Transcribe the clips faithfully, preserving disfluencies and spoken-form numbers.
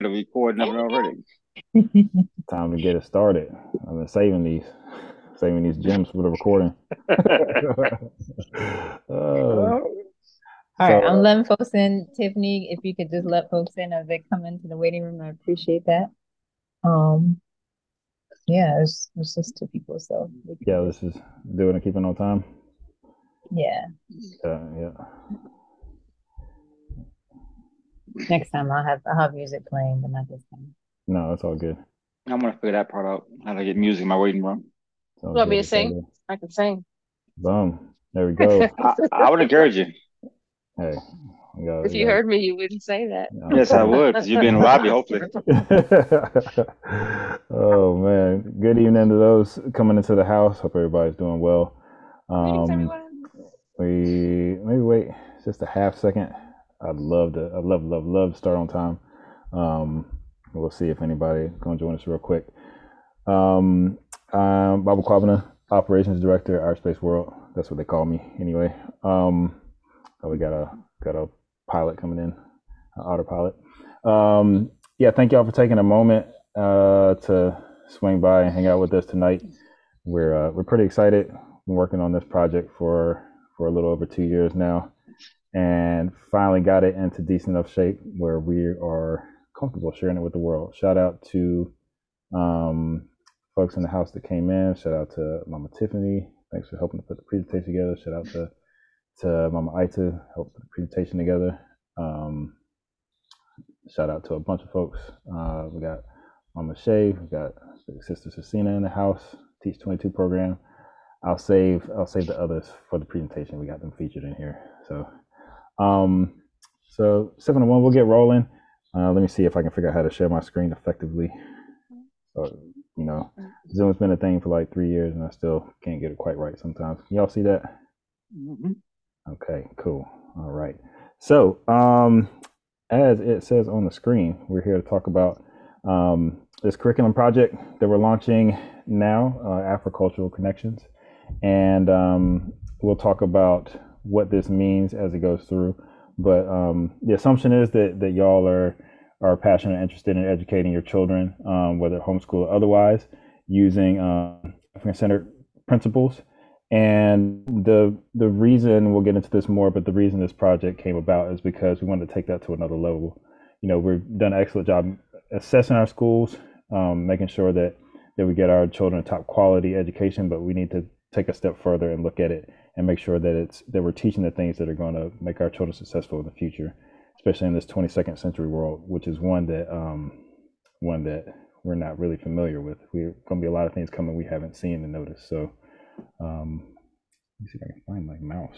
to record nothing already. Time to get it started. I've been saving these, saving these gems for the recording. uh, Oh, All so right, I'm uh, letting folks in. Tiffany, if you could just let folks in as they come into the waiting room, I appreciate that. Um, yeah, it's, it's just two people, so we can yeah, just, this is doing it, keeping on time. yeah. Uh, yeah, Next time I'll have I'll have music playing, but not this time. no, it's all good. I'm gonna figure that part out. How to get music in my waiting room. It's You want me good. to It's all sing? good. I can sing. Boom. There we go. I, I would encourage you. Hey, we got, If we you got. heard me, you wouldn't say that. I'm Yes, I saying. would, because you'll be in the lobby, hopefully. Oh man, good evening to those coming into the house. Hope everybody's doing well. Greetings, Um, everyone. we maybe wait just a half second. I'd love to. I'd love, love, love to start on time. Um, we'll see if anybody gonna join us real quick. Um, I'm Baba Kwabena, Operations Director, Aerospace World. That's what they call me anyway. Um, oh, we got a got a pilot coming in, an autopilot. Um, yeah, thank y'all for taking a moment uh, to swing by and hang out with us tonight. We're uh, we're pretty excited. Been working on this project for for a little over two years now, and finally got it into decent enough shape where we are comfortable sharing it with the world. Shout out to um, folks in the house that came in. Shout out to Mama Tiffany. Thanks for helping to put the presentation together. Shout out to to Mama Aita, helped put the presentation together. Um, shout out to a bunch of folks. Uh, we got Mama Shay, we got Sister Cecina in the house, Teach twenty-two program. I'll save I'll save the others for the presentation. We got them featured in here. So um so seven to one, we'll get rolling. Uh, let me see if I can figure out how to share my screen effectively. So, you know, Zoom's been a thing for like three years and I still can't get it quite right sometimes. Can y'all see that? Mhm. Okay, cool. All right. So, um, as it says on the screen, we're here to talk about um, this curriculum project that we're launching now, uh, Afrocultural Connections. And um, we'll talk about what this means as it goes through. But um, the assumption is that, that y'all are, are passionate and interested in educating your children, um, whether homeschool or otherwise, using uh, African centered principles. And the the reason we'll get into this more, but the reason this project came about is because we wanted to take that to another level. You know, we've done an excellent job assessing our schools, um, making sure that that we get our children a top quality education, but we need to take a step further and look at it and make sure that it's that we're teaching the things that are going to make our children successful in the future, especially in this twenty-second century world, which is one that um, one that we're not really familiar with. We're going to be a lot of things coming we haven't seen and noticed. So um, let me see if I can find my mouse.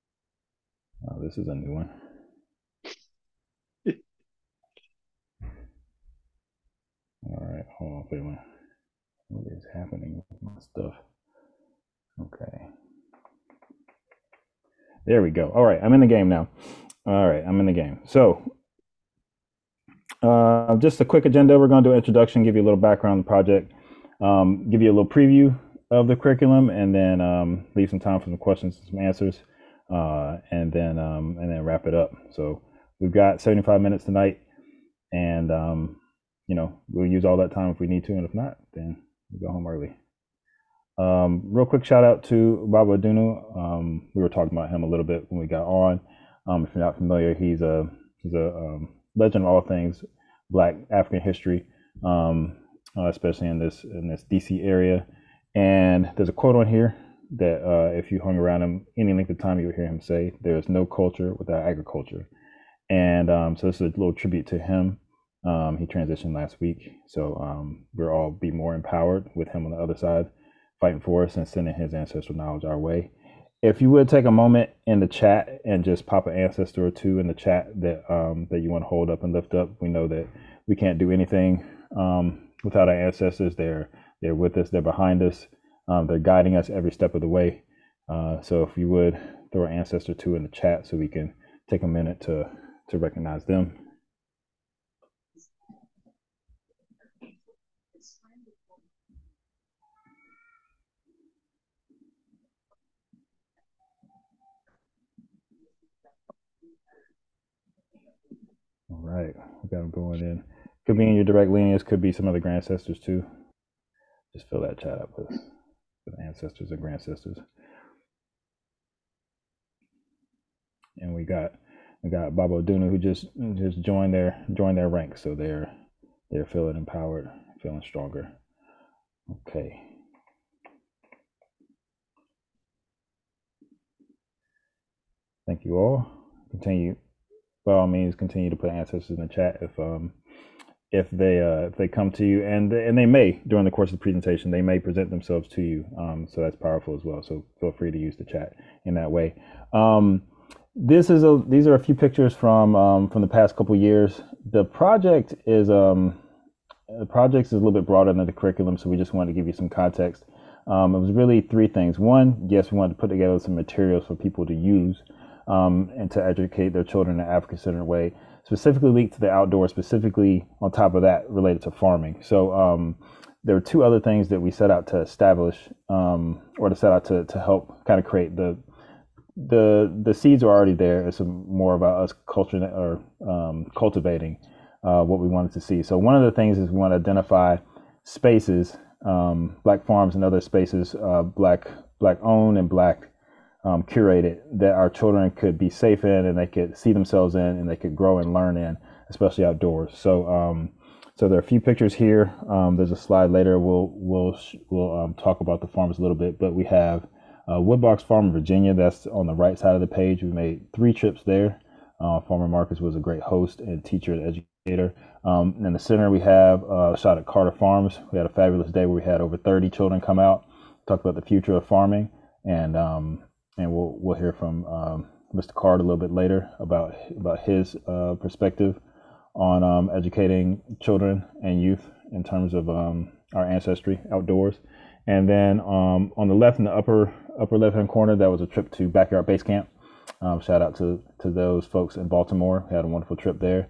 Oh, this is a new one. All right, hold on, wait a minute. What is happening with my stuff? Okay, there we go. All right, I'm in the game now. All right, I'm in the game. So, uh, just a quick agenda. We're going to do an introduction, give you a little background on the project, um, give you a little preview of the curriculum, and then um, leave some time for some questions and some answers, uh, and then um, and then wrap it up. So we've got seventy-five minutes tonight, and um, you know we'll use all that time if we need to, and if not, then we'll go home early. Um, real quick shout out to Baba Adunu. Um, we were talking about him a little bit when we got on. Um, if you're not familiar, he's a he's a um, legend of all things Black African history, um, uh, especially in this in this D C area. And there's a quote on here that uh, if you hung around him any length of time, you would hear him say, "There is no culture without agriculture." And um, so this is a little tribute to him. Um, he transitioned last week, so um, we'll all be more empowered with him on the other side, fighting for us and sending his ancestral knowledge our way. If you would take a moment in the chat and just pop an ancestor or two in the chat that um, that you want to hold up and lift up, we know that we can't do anything um, without our ancestors. They're they're with us. They're behind us. Um, they're guiding us every step of the way. Uh, so if you would throw an ancestor two in the chat, so we can take a minute to to recognize them. All right, we got them going in. could be in your direct lineage, could be some other ancestors too. Just fill that chat up with, with ancestors and grandsters. And we got we got Babo Duna who just just joined their joined their ranks, so they're they're feeling empowered, feeling stronger. Okay. Thank you all. Continue, by all means, continue to put ancestors in the chat if um if they uh if they come to you, and and they may during the course of the presentation they may present themselves to you. Um, so that's powerful as well. So feel free to use the chat in that way. Um, this is a these are a few pictures from um from the past couple years. The project is um the project is a little bit broader than the curriculum, so we just wanted to give you some context. Um, it was really three things. One, yes, we wanted to put together some materials for people to use um, and to educate their children in an African-centered way, specifically linked to the outdoors, specifically on top of that related to farming. So um, there were two other things that we set out to establish um, or to set out to, to help kind of create the the the seeds are already there. It's more about us culture or um, cultivating uh, what we wanted to see. So one of the things is we want to identify spaces, um, black farms and other spaces, uh, black black owned and black um, curated, that our children could be safe in and they could see themselves in and they could grow and learn in, especially outdoors. So um, so there are a few pictures here. Um, there's a slide later. We'll we'll we'll um, talk about the farms a little bit, but we have Uh, Woodbox Farm in Virginia, that's on the right side of the page. We made three trips there. Uh, Farmer Marcus was a great host and teacher and educator. Um, in the center, we have uh, a shot at Carter Farms. We had a fabulous day where we had over thirty children come out, talk about the future of farming, and um, and we'll we'll hear from um, Mister Card a little bit later about about his uh, perspective on um, educating children and youth in terms of um, our ancestry outdoors. And then um, on the left, in the upper upper left hand corner, that was a trip to Backyard Base Camp. Um, shout out to to those folks in Baltimore. We had a wonderful trip there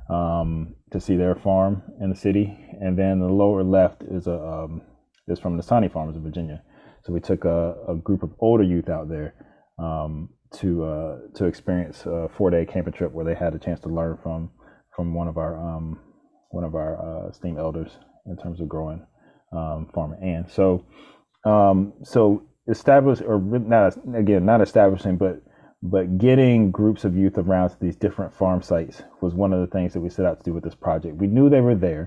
um, to see their farm in the city. And then the lower left is a um, is from the Sani Farms in Virginia. So we took a, a group of older youth out there um, to uh, to experience a four day camping trip where they had a chance to learn from from one of our um, one of our uh, esteemed elders in terms of growing. Um, farmer and so um, so establish or not again not establishing but but getting groups of youth around to these different farm sites was one of the things that we set out to do with this project. We knew they were there,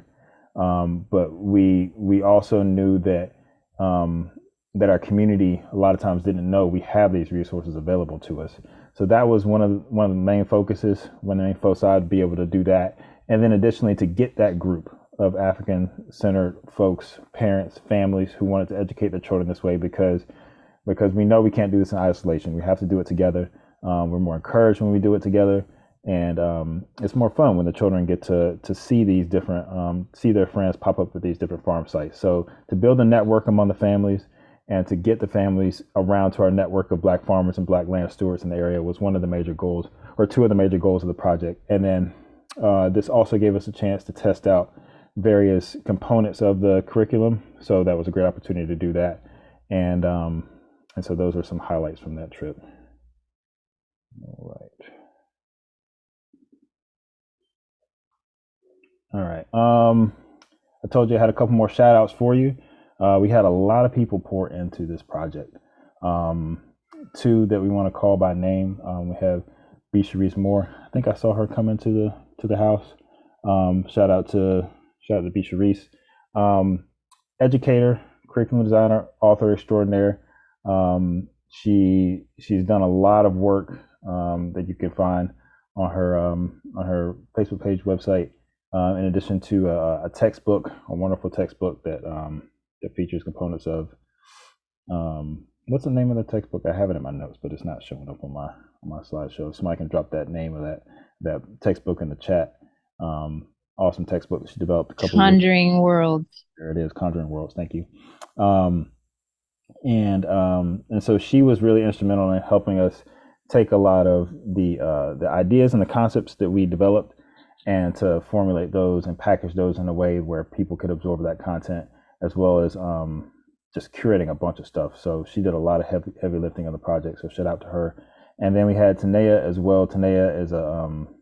um, but we we also knew that um, that our community a lot of times didn't know we have these resources available to us. So that was one of the, one of the main focuses, one of the main foci, to be able to do that, and then additionally to get that group of African-centered folks, parents, families who wanted to educate their children this way, because because we know we can't do this in isolation. We have to do it together. Um, we're more encouraged when we do it together, and um, it's more fun when the children get to to see these different um, see their friends pop up at these different farm sites. So to build a network among the families and to get the families around to our network of black farmers and black land stewards in the area was one of the major goals, or two of the major goals of the project. And then uh, this also gave us a chance to test out various components of the curriculum, so that was a great opportunity to do that, and um, and so those are some highlights from that trip. All right, all right. Um, I told you I had a couple more shout outs for you. Uh, we had a lot of people pour into this project. Um, two that we want to call by name. Um, we have B. Sharice Moore. I think I saw her come into the to the house. Um, shout out to Shout out to B. Sharice, um, educator, curriculum designer, author extraordinaire. Um, she she's done a lot of work um, that you can find on her um, on her Facebook page, website. Uh, in addition to a, a textbook, a wonderful textbook that um, that features components of um, what's the name of the textbook? I have it in my notes, but it's not showing up on my on my slideshow. Somebody can drop that name of that that textbook in the chat. Um, Awesome textbook that she developed a couple Conjuring of years. Worlds. There it is, Conjuring Worlds. Thank you. Um, and um, and so she was really instrumental in helping us take a lot of the uh, the ideas and the concepts that we developed and to formulate those and package those in a way where people could absorb that content, as well as um, just curating a bunch of stuff. So she did a lot of heavy heavy lifting on the project. So shout out to her. And then we had Tanea as well. Tanea is a um,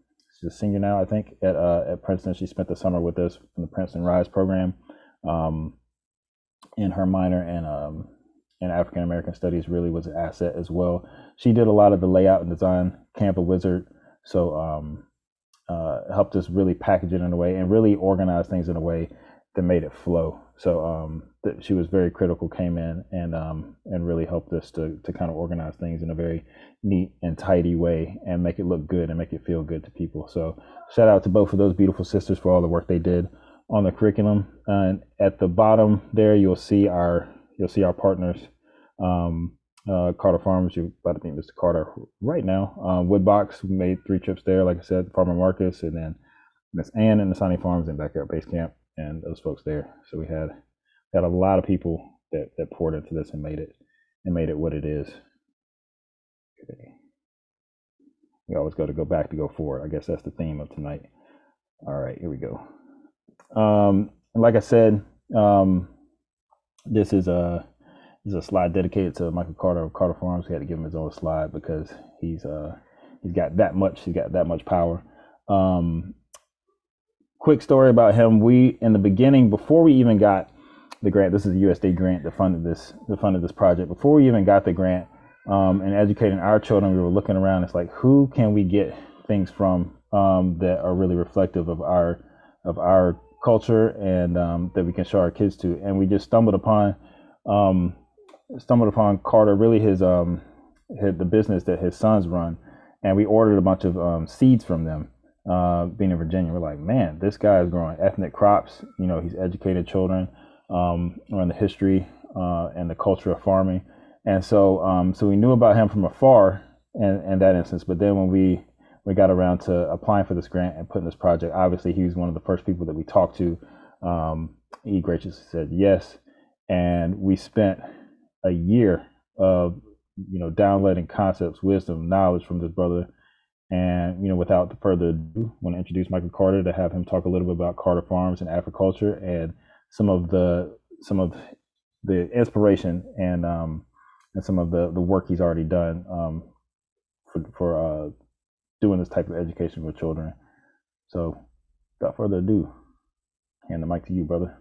she's a senior now, I think, at uh, at Princeton. She spent the summer with us from the Princeton Rise program, um, in her minor, and um, in African American Studies really was an asset as well. She did a lot of the layout and design, Canva Wizard, so um, uh, helped us really package it in a way and really organize things in a way that made it flow. So um, th- she was very critical, came in and um, and really helped us to to kind of organize things in a very neat and tidy way and make it look good and make it feel good to people. So shout out to both of those beautiful sisters for all the work they did on the curriculum. And at the bottom there, you'll see our you'll see our partners. Um, uh, Carter Farms, you're about to meet Mister Carter right now. Uh, Woodbox, we made three trips there, like I said, Farmer Marcus, and then Miss Ann and the Sunny Farms and Backyard Base Camp and those folks there. So we had had a lot of people that, that poured into this and made it and made it what it is. Okay. We always got to go back to go forward. I guess that's the theme of tonight. All right, here we go. Um, like I said, um, this is a this is a slide dedicated to Michael Carter of Carter Farms. We had to give him his own slide because he's uh he's got that much he's got that much power. Um, quick story about him. We in the beginning, before we even got the grant, this is a U S D A grant that funded this that funded this project. Before we even got the grant, um, and educating our children, we were looking around. It's like, who can we get things from um, that are really reflective of our of our culture and um, that we can show our kids to? And we just stumbled upon um, stumbled upon Carter, really his um his, the business that his sons run, and we ordered a bunch of um, seeds from them. Uh, being in Virginia, we're like, man, this guy is growing ethnic crops. You know, he's educated children um, around the history uh, and the culture of farming, and so um, so we knew about him from afar in, in that instance. But then when we we got around to applying for this grant and putting this project, obviously he was one of the first people that we talked to. Um, he graciously said yes, and we spent a year of you know downloading concepts, wisdom, knowledge from this brother. And you know, without further ado, I want to introduce Michael Carter to have him talk a little bit about Carter Farms and agriculture and some of the some of the inspiration and um, and some of the, the work he's already done um, for for uh, doing this type of education with children. So, without further ado, hand the mic to you, brother.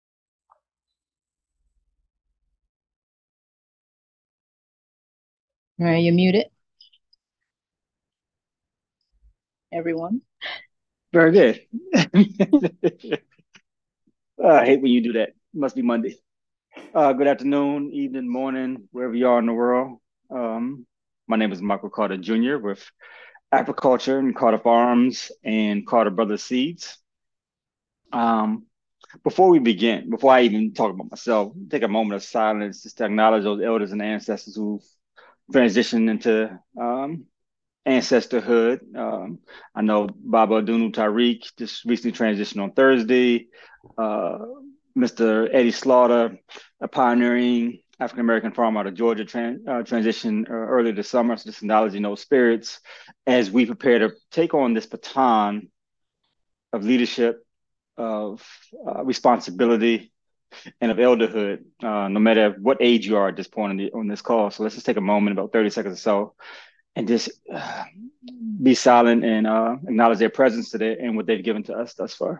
All right, you're muted. Everyone. Very good. Uh, I hate when you do that. Must be Monday. Uh, good afternoon, evening, morning, wherever you are in the world. Um, my name is Michael Carter Junior with Agriculture and Carter Farms and Carter Brothers Seeds. Um, before we begin, before I even talk about myself, take a moment of silence just to acknowledge those elders and ancestors who've transitioned into um, ancestorhood. Um, I know Baba Dunu Tariq just recently transitioned on Thursday. Uh, Mister Eddie Slaughter, a pioneering African American farmer out of Georgia, tran- uh, transitioned uh, earlier this summer. So just acknowledging those spirits as we prepare to take on this baton of leadership, of uh, responsibility, and of elderhood, uh, no matter what age you are at this point on, the, on this call. So let's just take a moment, about thirty seconds or so, and just uh, be silent and uh, acknowledge their presence today and what they've given to us thus far.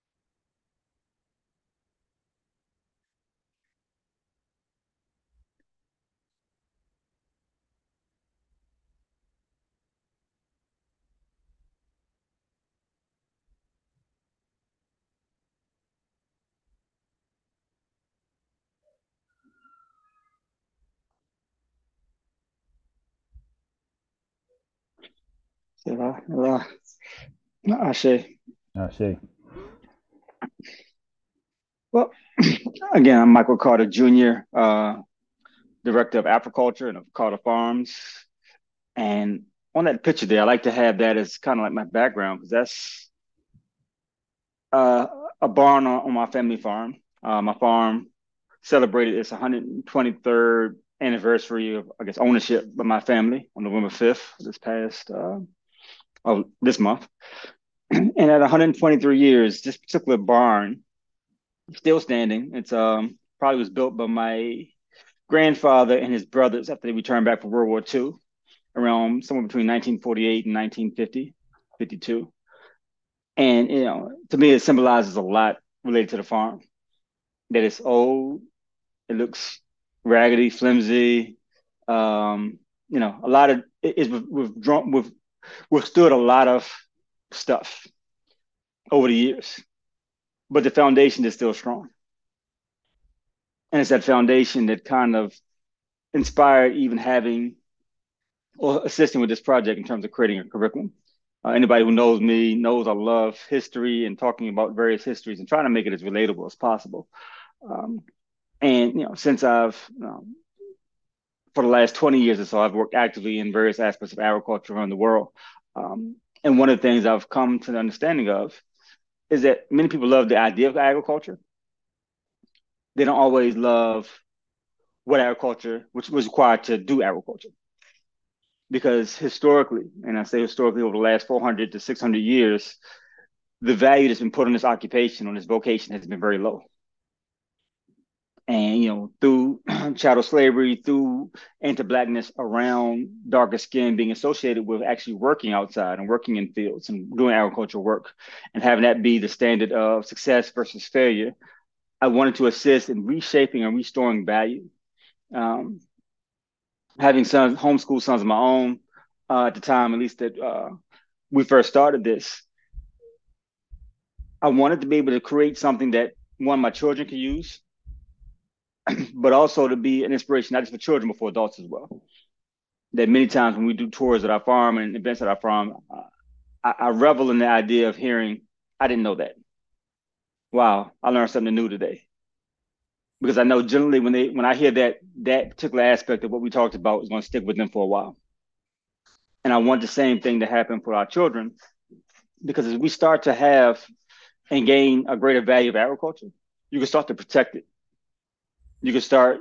Selah, Selah. Ashe. Ashe. Well, again, I'm Michael Carter Junior, uh, Director of Agriculture and of Carter Farms. And on that picture there, I like to have that as kind of like my background because that's uh, a barn on, on my family farm. Uh, my farm celebrated its one hundred twenty-third anniversary of, I guess, ownership by my family on November fifth, this past, uh, oh, this month. And at one hundred twenty-three years, this particular barn still standing. It's um probably was built by my grandfather and his brothers after they returned back from World War Two, around somewhere between nineteen forty-eight and nineteen fifty, fifty-two. And, you know, to me, it symbolizes a lot related to the farm, that it's old, it looks raggedy, flimsy. Um, you know, a lot of it is we've, we've drawn, we've withstood a lot of stuff over the years, but the foundation is still strong. And it's that foundation that kind of inspired even having or assisting with this project in terms of creating a curriculum. Uh, anybody who knows me knows I love history and talking about various histories and trying to make it as relatable as possible. Um, and you know, since I've um, for the last twenty years or so, I've worked actively in various aspects of agriculture around the world. Um, and one of the things I've come to the understanding of is that many people love the idea of agriculture. They don't always love what agriculture, which was required to do agriculture. Because historically, and I say historically over the last four hundred to six hundred years, the value that's been put on this occupation, on this vocation, has been very low. And, you know, through chattel slavery, through anti-blackness around darker skin being associated with actually working outside and working in fields and doing agricultural work and having that be the standard of success versus failure, I wanted to assist in reshaping and restoring value. Um, having sons, homeschool sons of my own uh, at the time, at least that uh, we first started this, I wanted to be able to create something that one, my children could use, but also to be an inspiration, not just for children, but for adults as well. That many times when we do tours at our farm and events at our farm, uh, I, I revel in the idea of hearing, I didn't know that. Wow, I learned something new today. Because I know generally when they when I hear that that particular aspect of what we talked about is going to stick with them for a while. And I want the same thing to happen for our children, because as we start to have and gain a greater value of agriculture, you can start to protect it. You can start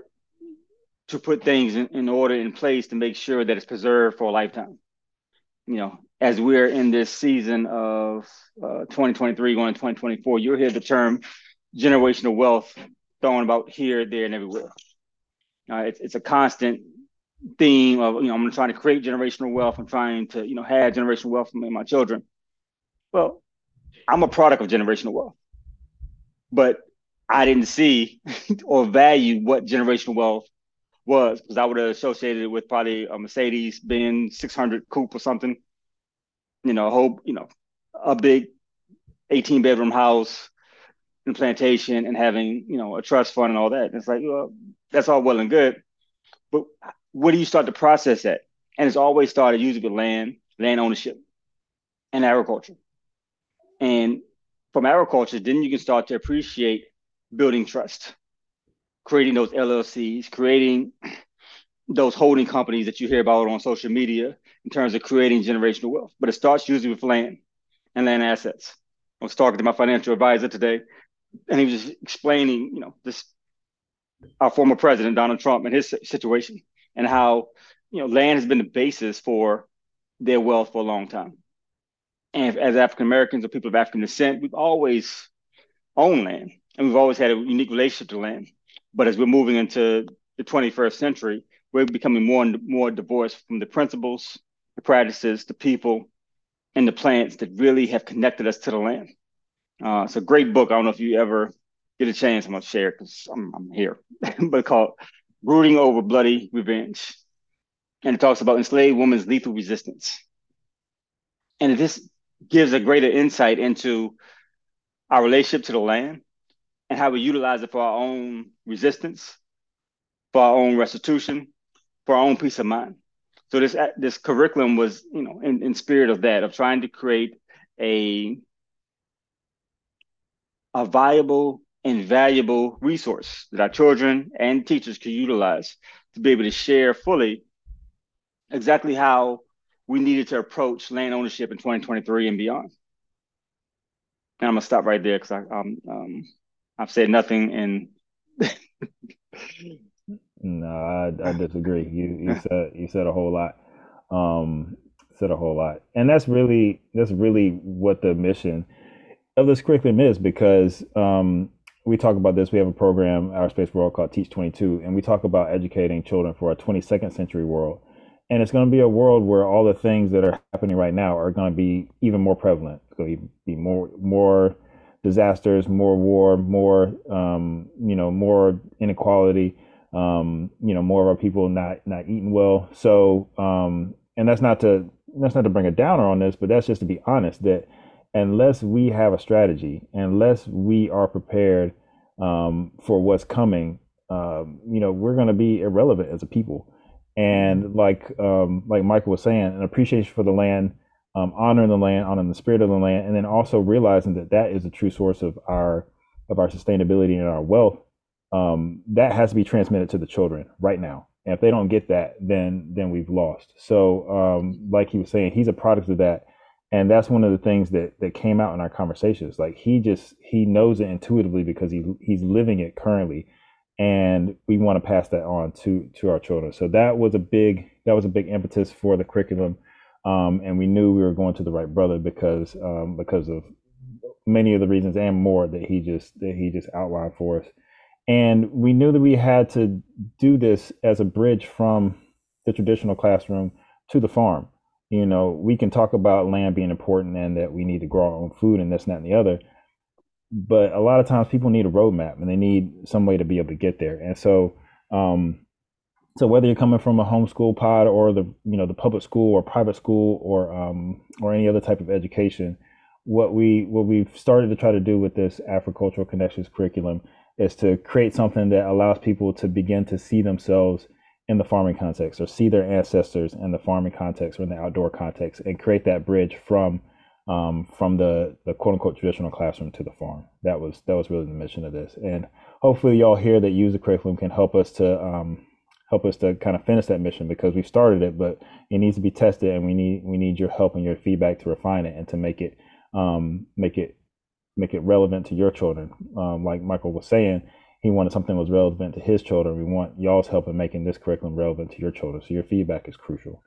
to put things in, in order in place to make sure that it's preserved for a lifetime. You know, as we're in this season of uh, twenty twenty-three going to twenty twenty-four, you'll hear the term generational wealth thrown about here, there, and everywhere. Uh, it's, it's a constant theme of, you know, I'm trying to create generational wealth. I'm trying to, you know, have generational wealth for me and my children. Well, I'm a product of generational wealth, but I didn't see or value what generational wealth was, because I would have associated it with probably a Mercedes Benz six hundred coupe or something, you know, a whole, you know, a big eighteen bedroom house in plantation and having, you know, a trust fund and all that. And it's like, well, that's all well and good, but where do you start to process that? And it's always started usually with land, land ownership, and agriculture. And from agriculture, then you can start to appreciate building trust, creating those L L Cs, creating those holding companies that you hear about on social media in terms of creating generational wealth. But it starts usually with land and land assets. I was talking to my financial advisor today, and he was just explaining, you know, this our former president Donald Trump and his situation, and how, you know, land has been the basis for their wealth for a long time. And as African Americans or people of African descent, we've always owned land, and we've always had a unique relationship to land. But as we're moving into the twenty-first century, we're becoming more and more divorced from the principles, the practices, the people, and the plants that really have connected us to the land. Uh, it's a great book. I don't know if you ever get a chance. I'm going to share it because I'm, I'm here, but called Brooding Over Bloody Revenge. And it talks about enslaved women's lethal resistance. And this gives a greater insight into our relationship to the land and how we utilize it for our own resistance, for our own restitution, for our own peace of mind. So this this curriculum was, you know, in, in spirit of that, of trying to create a a viable and valuable resource that our children and teachers can utilize to be able to share fully exactly how we needed to approach land ownership in twenty twenty-three and beyond. And I'm gonna stop right there because I um, um I've said nothing and No, I, I disagree. You you said you said a whole lot. Um, said a whole lot, and that's really that's really what the mission of this curriculum is. Because um, we talk about this. We have a program, Our Space World, called Teach twenty-two, and we talk about educating children for a twenty-second century world. And it's going to be a world where all the things that are happening right now are going to be even more prevalent. going to be more more disasters, more war, more um, you know, more inequality. Um, you know, more of our people not not eating well. So, um, and that's not to that's not to bring a downer on this, but that's just to be honest that unless we have a strategy, unless we are prepared um, for what's coming, um, you know, we're going to be irrelevant as a people. And like um, like Michael was saying, an appreciation for the land, um, honoring the land, honoring the spirit of the land, and then also realizing that that is the true source of our of our sustainability and our wealth. Um, that has to be transmitted to the children right now. And if they don't get that, then then we've lost. So, um, like he was saying, he's a product of that, and that's one of the things that that came out in our conversations. Like he just he knows it intuitively because he he's living it currently, and we want to pass that on to to our children. So that was a big that was a big impetus for the curriculum, um, and we knew we were going to the right brother because um, because of many of the reasons and more that he just that he just outlined for us. And we knew that we had to do this as a bridge from the traditional classroom to the farm. You know, we can talk about land being important and that we need to grow our own food and this, and that, and the other. But a lot of times people need a roadmap and they need some way to be able to get there. And so, um, so whether you're coming from a homeschool pod or the you know the public school or private school or um, or any other type of education, what we what we've started to try to do with this Afrocultural Connections curriculum is to create something that allows people to begin to see themselves in the farming context or see their ancestors in the farming context or in the outdoor context and create that bridge from um, from the, the quote unquote traditional classroom to the farm. That was that was really the mission of this. And hopefully y'all here that use the curriculum can help us to um, help us to kind of finish that mission because we started it, but it needs to be tested and we need we need your help and your feedback to refine it and to make it um, make it make it relevant to your children. Um, like Michael was saying, he wanted something that was relevant to his children. We want y'all's help in making this curriculum relevant to your children. So your feedback is crucial.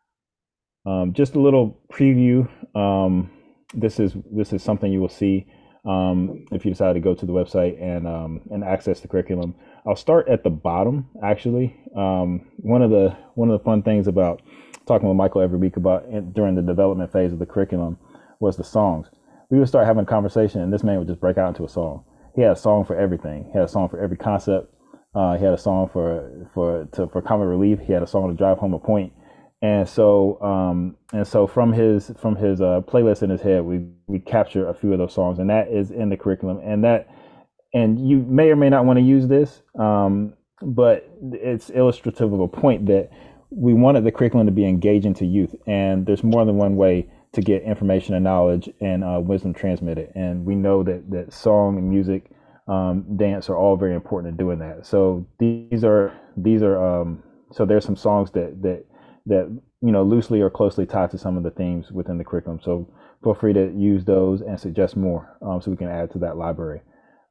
Um, just a little preview. Um, this is this is something you will see um, if you decide to go to the website and um, and access the curriculum. I'll start at the bottom. Actually, um, one of the one of the fun things about talking with Michael every week about during the development phase of the curriculum was the songs. We would start having a conversation, and this man would just break out into a song. He had a song for everything. He had a song for every concept. Uh, he had a song for for to, for comic relief. He had a song to drive home a point. And so, um, and so from his from his uh, playlist in his head, we we capture a few of those songs, and that is in the curriculum. And that, and you may or may not want to use this, um, but it's illustrative of a point that we wanted the curriculum to be engaging to youth, and there's more than one way to get information and knowledge and uh, wisdom transmitted. And we know that that song and music, um, dance are all very important in doing that. So these are these are um, so there's some songs that that that you know loosely or closely tied to some of the themes within the curriculum. So feel free to use those and suggest more, um, so we can add to that library.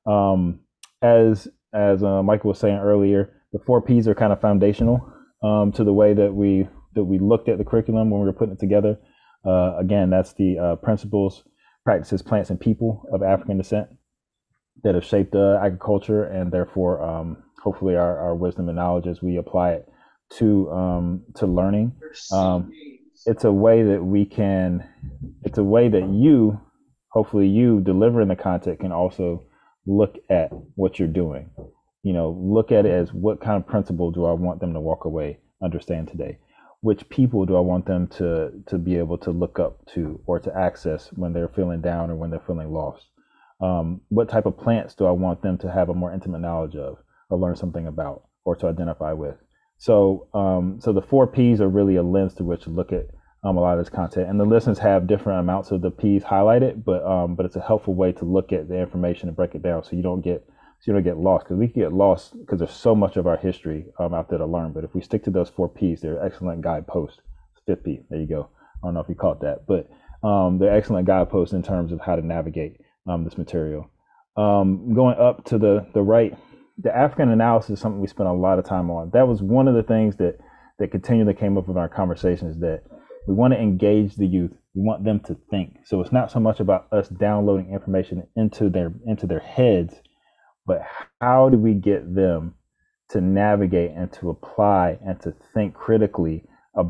Um, as as uh, Michael was saying earlier, the four P's are kind of foundational um, to the way that we that we looked at the curriculum when we were putting it together. Uh, again, that's the uh, principles, practices, plants, and people of African descent that have shaped uh, agriculture, and therefore, um, hopefully, our, our wisdom and knowledge as we apply it to um, to learning. Um, it's a way that we can. It's a way that you, hopefully, you delivering the content can also look at what you're doing. You know, look at it as what kind of principle do I want them to walk away, understand today. Which people do I want them to to be able to look up to or to access when they're feeling down or when they're feeling lost? Um, what type of plants do I want them to have a more intimate knowledge of or learn something about or to identify with? So um, so the four P's are really a lens through which to look at um, a lot of this content. And the lessons have different amounts of the P's highlighted, but um, but it's a helpful way to look at the information and break it down so you don't get so you don't get lost, because we can get lost because there's so much of our history um, out there to learn. But if we stick to those four P's, they're excellent guideposts. Fifth P, there you go. I don't know if you caught that, but um, they're excellent guideposts in terms of how to navigate um, this material. Um, going up to the the right, the African analysis is something we spent a lot of time on. That was one of the things that that continually came up in our conversations, that we want to engage the youth. We want them to think. So it's not so much about us downloading information into their into their heads, but how do we get them to navigate and to apply and to think critically about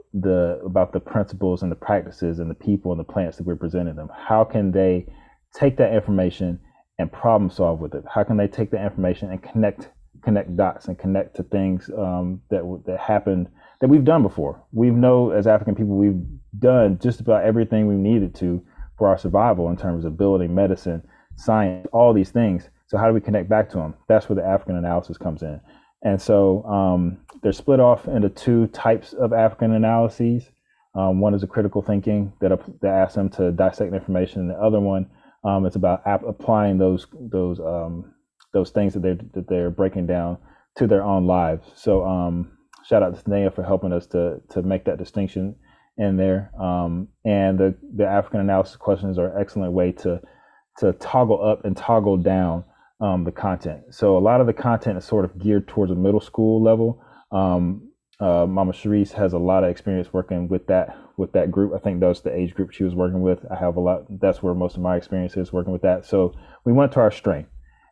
the about the principles and the practices and the people and the plants that we're presenting them. How can they take that information and problem solve with it? How can they take that information and connect connect dots and connect to things um, that that happened that we've done before? We know as African people we've done just about everything we needed to for our survival in terms of building, medicine, science, all these things. So how do we connect back to them? That's where the African analysis comes in. And so um, they're split off into two types of African analyses. Um, one is a critical thinking that, that asks them to dissect information. And the other one um, is about ap- applying those those um, those things that they're that they're breaking down to their own lives. So um, shout out to Tanea for helping us to to make that distinction in there. Um, and the the African analysis questions are an excellent way to to toggle up and toggle down um, the content. So a lot of the content is sort of geared towards a middle school level. Um, uh, Mama Sharice has a lot of experience working with that with that group. I think that's the age group she was working with. I have a lot. That's where most of my experience is working with that. So we went to our strength,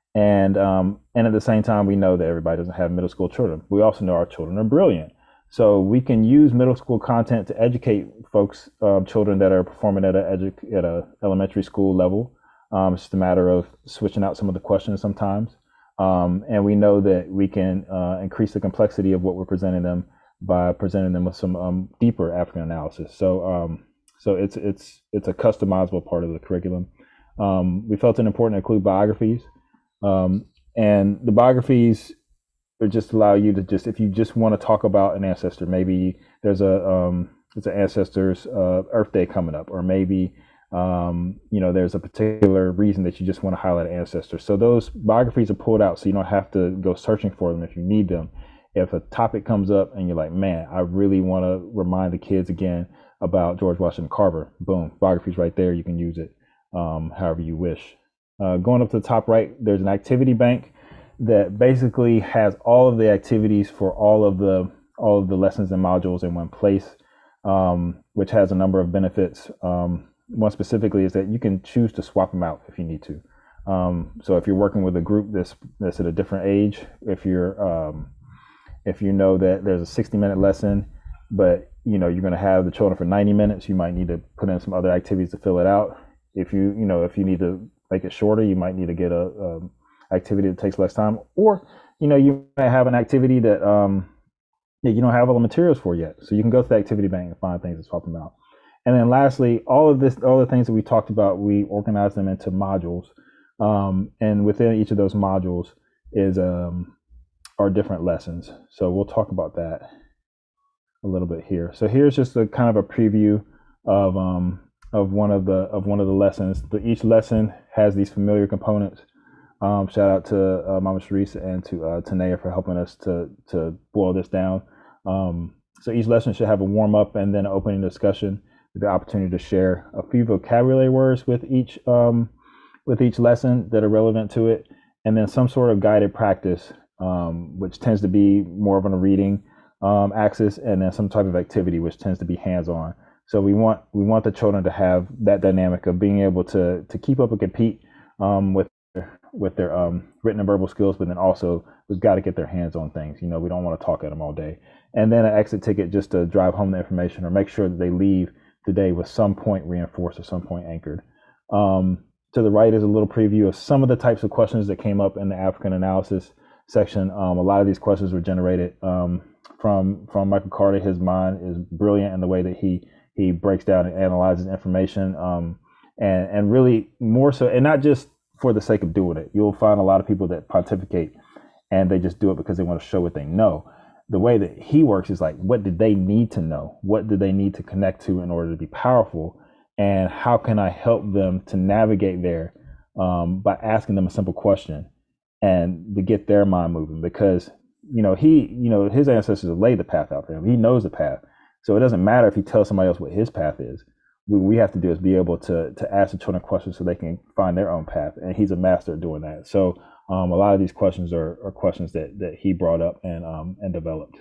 and um, and at the same time, we know that everybody doesn't have middle school children. We also know our children are brilliant. So we can use middle school content to educate folks, um, children that are performing at a edu- at a elementary school level. Um, it's just a matter of switching out some of the questions sometimes. Um, and we know that we can uh, increase the complexity of what we're presenting them by presenting them with some um, deeper African analysis. So um, so it's it's it's a customizable part of the curriculum. Um, we felt it important to include biographies. Um, and the biographies or just allow you to just, if you just want to talk about an ancestor, maybe there's a um, there's an ancestor's uh, Earth Day coming up, or maybe um, you know there's a particular reason that you just want to highlight an ancestor. So those biographies are pulled out, so you don't have to go searching for them if you need them. If a topic comes up and you're like, man, I really want to remind the kids again about George Washington Carver, boom, biography's right there. You can use it um, however you wish. Uh, going up to the top right, there's an activity bank that basically has all of the activities for all of the all of the lessons and modules in one place, um, which has a number of benefits. Um, one specifically is that you can choose to swap them out if you need to. Um, so if you're working with a group that's that's at a different age, if you're um, if you know that there's a sixty minute lesson, but you know you're going to have the children for ninety minutes, you might need to put in some other activities to fill it out. If you you know if you need to make it shorter, you might need to get a, a activity that takes less time, or you know you might have an activity that um that you don't have all the materials for yet, so you can go to the activity bank and find things and swap them out. And then lastly, all of this all the things that we talked about, we organize them into modules, um and within each of those modules is um are different lessons. So we'll talk about that a little bit here. So here's just a kind of a preview of um of one of the of one of the lessons. The, each lesson has these familiar components. Um, shout out to uh, Mama Sharice and to uh, Tanea for helping us to to boil this down. Um, so each lesson should have a warm up and then an opening discussion with the opportunity to share a few vocabulary words with each um, with each lesson that are relevant to it, and then some sort of guided practice, um, which tends to be more of on a reading um, axis, and then some type of activity, which tends to be hands on. So we want we want the children to have that dynamic of being able to to keep up and compete um, with with their um, written and verbal skills, but then also we've got to get their hands on things. You know, we don't want to talk at them all day. And then an exit ticket just to drive home the information or make sure that they leave today with some point reinforced or some point anchored. Um, to the right is a little preview of some of the types of questions that came up in the African analysis section. Um, a lot of these questions were generated um, from from Michael Carter. His mind is brilliant in the way that he he breaks down and analyzes information, um, and and really more so, and not just for the sake of doing it. You'll find a lot of people that pontificate and they just do it because they want to show what they know. The way that he works is like, what did they need to know? What did they need to connect to in order to be powerful? And how can I help them to navigate there um, by asking them a simple question and to get their mind moving? Because, you know, he, you know, his ancestors have laid the path out for him. He knows the path. So it doesn't matter if he tells somebody else what his path is. What we have to do is be able to to ask the children questions so they can find their own path, and he's a master at doing that. So um, a lot of these questions are, are questions that that he brought up and um, and developed.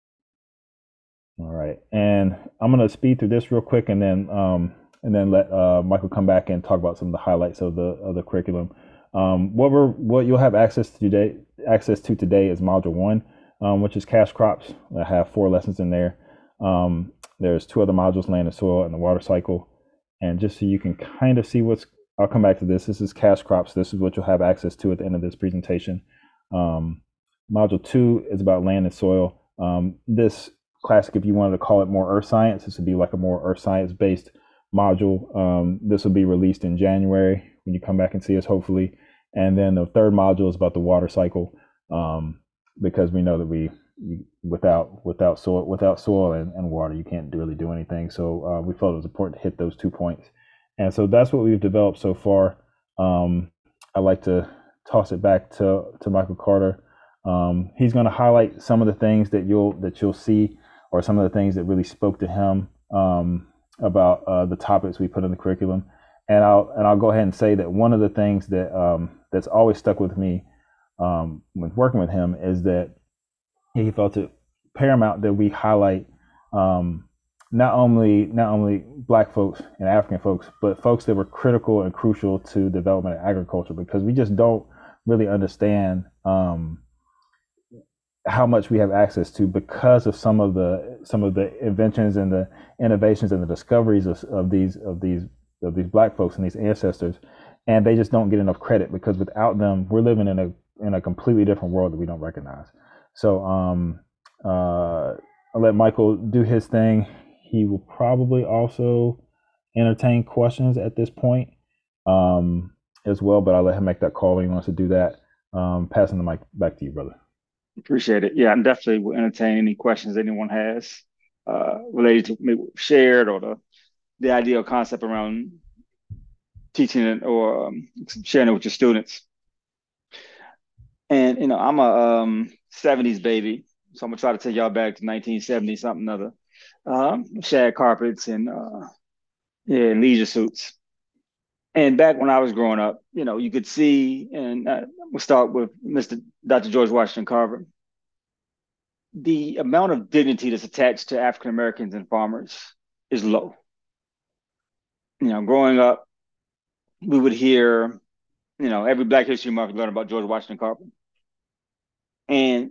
All right, and I'm going to speed through this real quick, and then um, and then let uh, Michael come back and talk about some of the highlights of the of the curriculum. Um, what we're what you'll have access to today access to today is module one, um, which is cash crops. I have four lessons in there. Um, there's two other modules, land and soil and the water cycle. And just so you can kind of see what's, I'll come back to this. This is cash crops. This is what you'll have access to at the end of this presentation. Um, module two is about land and soil. Um, this classic, if you wanted to call it more earth science, this would be like a more earth science based module. Um, this will be released in January when you come back and see us, hopefully. And then the third module is about the water cycle, um, because we know that we, without without soil without soil and, and water, you can't really do anything. So uh, we felt it was important to hit those two points. And so that's what we've developed so far. Um, I'd like to toss it back to, to Michael Carter. Um, he's going to highlight some of the things that you'll that you'll see, or some of the things that really spoke to him um, about uh, the topics we put in the curriculum. And I'll and I'll go ahead and say that one of the things that um, that's always stuck with me um, when working with him is that he felt it paramount that we highlight um, not only not only Black folks and African folks, but folks that were critical and crucial to development of agriculture, because we just don't really understand um, how much we have access to because of some of the some of the inventions and the innovations and the discoveries of, of these of these of these Black folks and these ancestors, and they just don't get enough credit, because without them, we're living in a in a completely different world that we don't recognize. So um, uh, I'll let Michael do his thing. He will probably also entertain questions at this point um, as well, but I'll let him make that call when he wants to do that. Um, passing the mic back to you, brother. Appreciate it. Yeah, I'm definitely will entertain any questions anyone has uh, related to maybe shared or the the idea or concept around teaching it or um, sharing it with your students. And you know, I'm a um, seventies baby, so I'm gonna try to take y'all back to nineteen seventy something other. Um, shag carpets and uh, yeah, leisure suits. And back when I was growing up, you know, you could see, and uh, we'll start with Mister Doctor George Washington Carver. The amount of dignity that's attached to African Americans and farmers is low. You know, growing up, we would hear, you know, every Black History Month we learn about George Washington Carver. And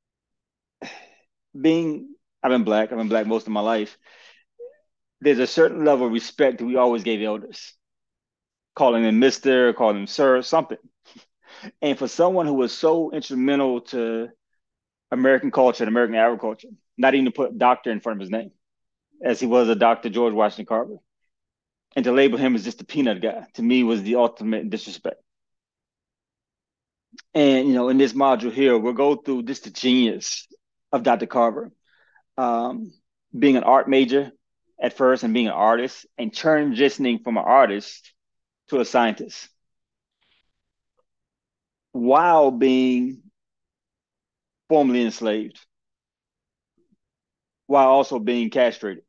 being, I've been Black, I've been Black most of my life. There's a certain level of respect that we always gave elders, calling them Mister, calling them Sir, something. And for someone who was so instrumental to American culture and American agriculture, not even to put doctor in front of his name, as he was a Doctor George Washington Carver, and to label him as just a peanut guy, to me was the ultimate disrespect. And, you know, in this module here, we'll go through just the genius of Doctor Carver, um, being an art major at first and being an artist, and transitioning from an artist to a scientist while being formerly enslaved, while also being castrated.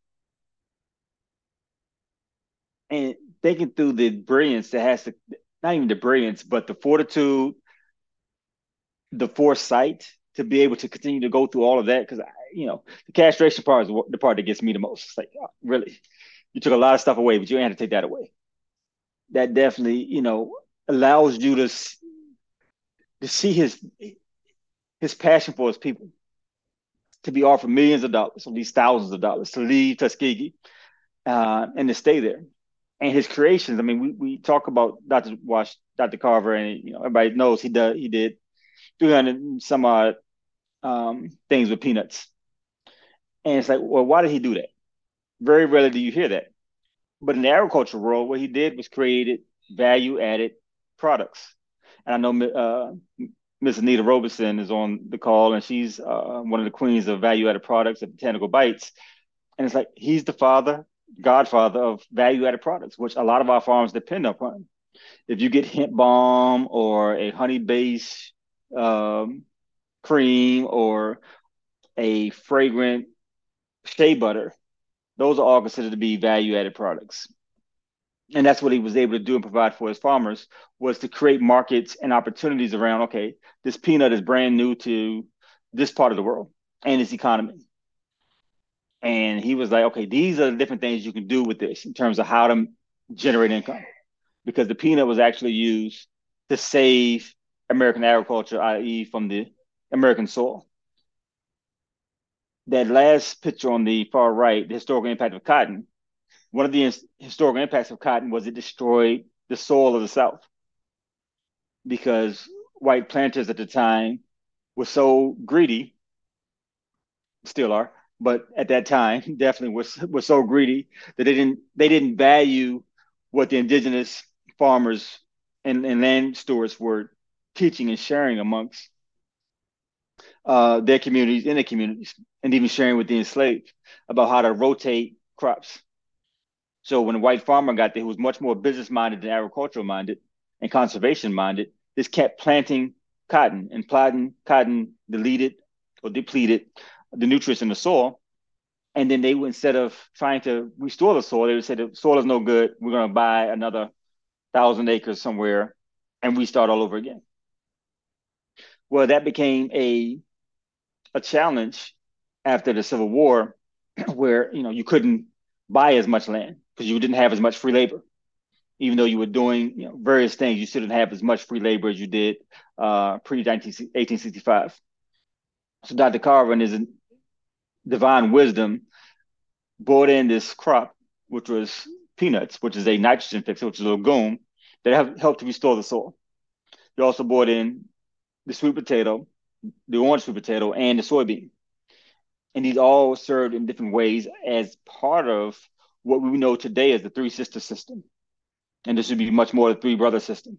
And thinking through the brilliance that has to, not even the brilliance, but the fortitude, the foresight to be able to continue to go through all of that. Because, you know, the castration part is the part that gets me the most. It's like, oh, really? You took a lot of stuff away, but you had to take that away. That definitely, you know, allows you to, to see his his passion for his people, to be offered millions of dollars, at least thousands of dollars, to leave Tuskegee uh, and to stay there. And his creations, I mean, we, we talk about Doctor Wash, Doctor Carver, and you know, everybody knows he does he did three hundred some odd um, things with peanuts. And it's like, well, why did he do that? Very rarely do you hear that. But in the agriculture world, what he did was created value added products. And I know uh, Miss Anita Roberson is on the call, and she's uh, one of the queens of value added products at Botanical Bites. And it's like, he's the father, godfather of value added products, which a lot of our farms depend upon. If you get hemp balm or a honey based um, cream or a fragrant shea butter, those are all considered to be value added products. And that's what he was able to do and provide for his farmers, was to create markets and opportunities around, okay, this peanut is brand new to this part of the world and its economy. And he was like, okay, these are the different things you can do with this in terms of how to generate income, because the peanut was actually used to save American agriculture, that is from the American soil. that last picture on the far right, the historical impact of cotton, one of the historical impacts of cotton was it destroyed the soil of the South because white planters at the time were so greedy, still are, but at that time definitely was was so greedy that they didn't they didn't value what the indigenous farmers and, and land stewards were teaching and sharing amongst uh, their communities in their communities, and even sharing with the enslaved about how to rotate crops. So when a white farmer got there who was much more business minded than agricultural minded and conservation minded, just kept planting cotton and planting cotton deleted or depleted the nutrients in the soil. And then they would, instead of trying to restore the soil, they would say the soil is no good. We're going to buy another thousand acres somewhere and restart all over again. Well, that became a a challenge after the Civil War, where you know you couldn't buy as much land because you didn't have as much free labor. Even though you were doing you know, various things, you still didn't have as much free labor as you did uh, pre eighteen sixty-five. So Doctor Carver, in his divine wisdom, brought in this crop, which was peanuts, which is a nitrogen fixer, which is a legume that have, helped to restore the soil. He also brought in the sweet potato, the orange sweet potato, and the soybean. And these all served in different ways as part of what we know today as the three sister system. And this would be much more the three brother system.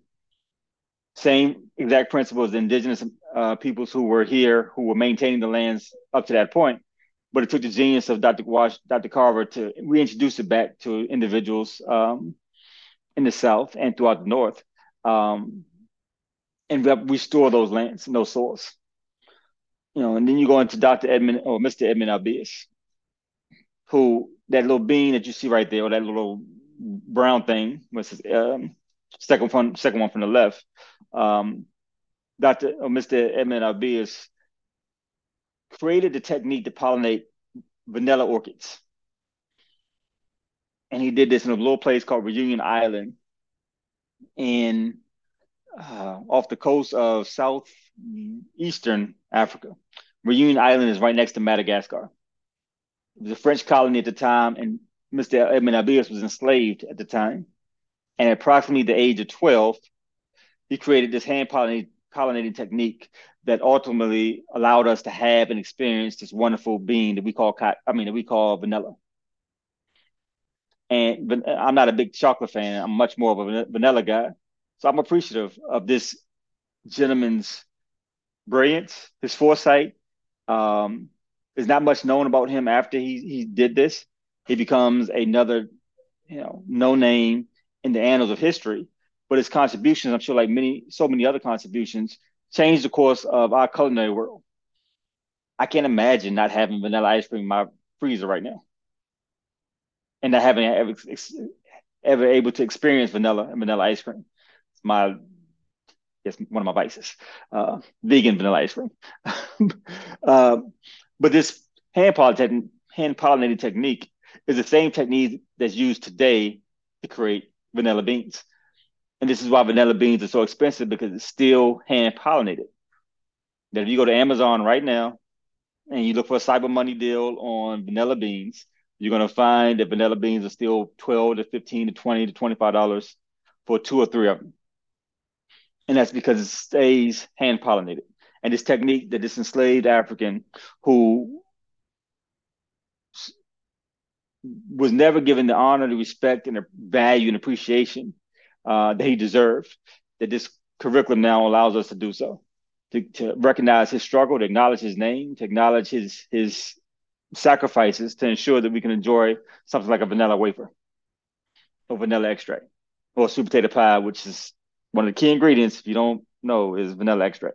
Same exact principles, the indigenous uh, peoples who were here, who were maintaining the lands up to that point. But it took the genius of Doctor Wash, Doctor Carver to reintroduce it back to individuals um, in the South and throughout the North, um, and restore those lands and those soils. You know, and then you go into Doctor Edmund or Mister Edmund Albius, who that little bean that you see right there, or that little brown thing, which is um, second one, second one from the left. Um, Doctor or Mister Edmund Albius created the technique to pollinate vanilla orchids, and he did this in a little place called Reunion Island, in uh, off the coast of southeastern Africa. Reunion Island is right next to Madagascar. It was a French colony at the time, and Mister Edmund Albius was enslaved at the time. And at approximately the age of twelve, he created this hand pollinating technique that ultimately allowed us to have and experience this wonderful bean that we call, I mean, that we call vanilla. And I'm not a big chocolate fan. I'm much more of a vanilla guy. So I'm appreciative of this gentleman's brilliance, his foresight. Um, there's not much known about him after he he did this. He becomes another, you know, no name in the annals of history. But his contributions, I'm sure, like many, so many other contributions, changed the course of our culinary world. I can't imagine not having vanilla ice cream in my freezer right now, and not having ever, ever able to experience vanilla and vanilla ice cream. It's my It's one of my vices, uh, vegan vanilla ice cream. uh, but this hand pollinating, hand pollinating technique is the same technique that's used today to create vanilla beans. And this is why vanilla beans are so expensive, because it's still hand pollinated. That if you go to Amazon right now and you look for a Cyber Money deal on vanilla beans, you're going to find that vanilla beans are still twelve to fifteen to twenty to twenty-five dollars for two or three of them. And that's because it stays hand pollinated. And this technique that this enslaved African who was never given the honor, the respect, and the value and appreciation uh, that he deserved, that this curriculum now allows us to do so, to, to recognize his struggle, to acknowledge his name, to acknowledge his his sacrifices, to ensure that we can enjoy something like a vanilla wafer or vanilla extract or sweet potato pie, which is one of the key ingredients, if you don't know, is vanilla extract.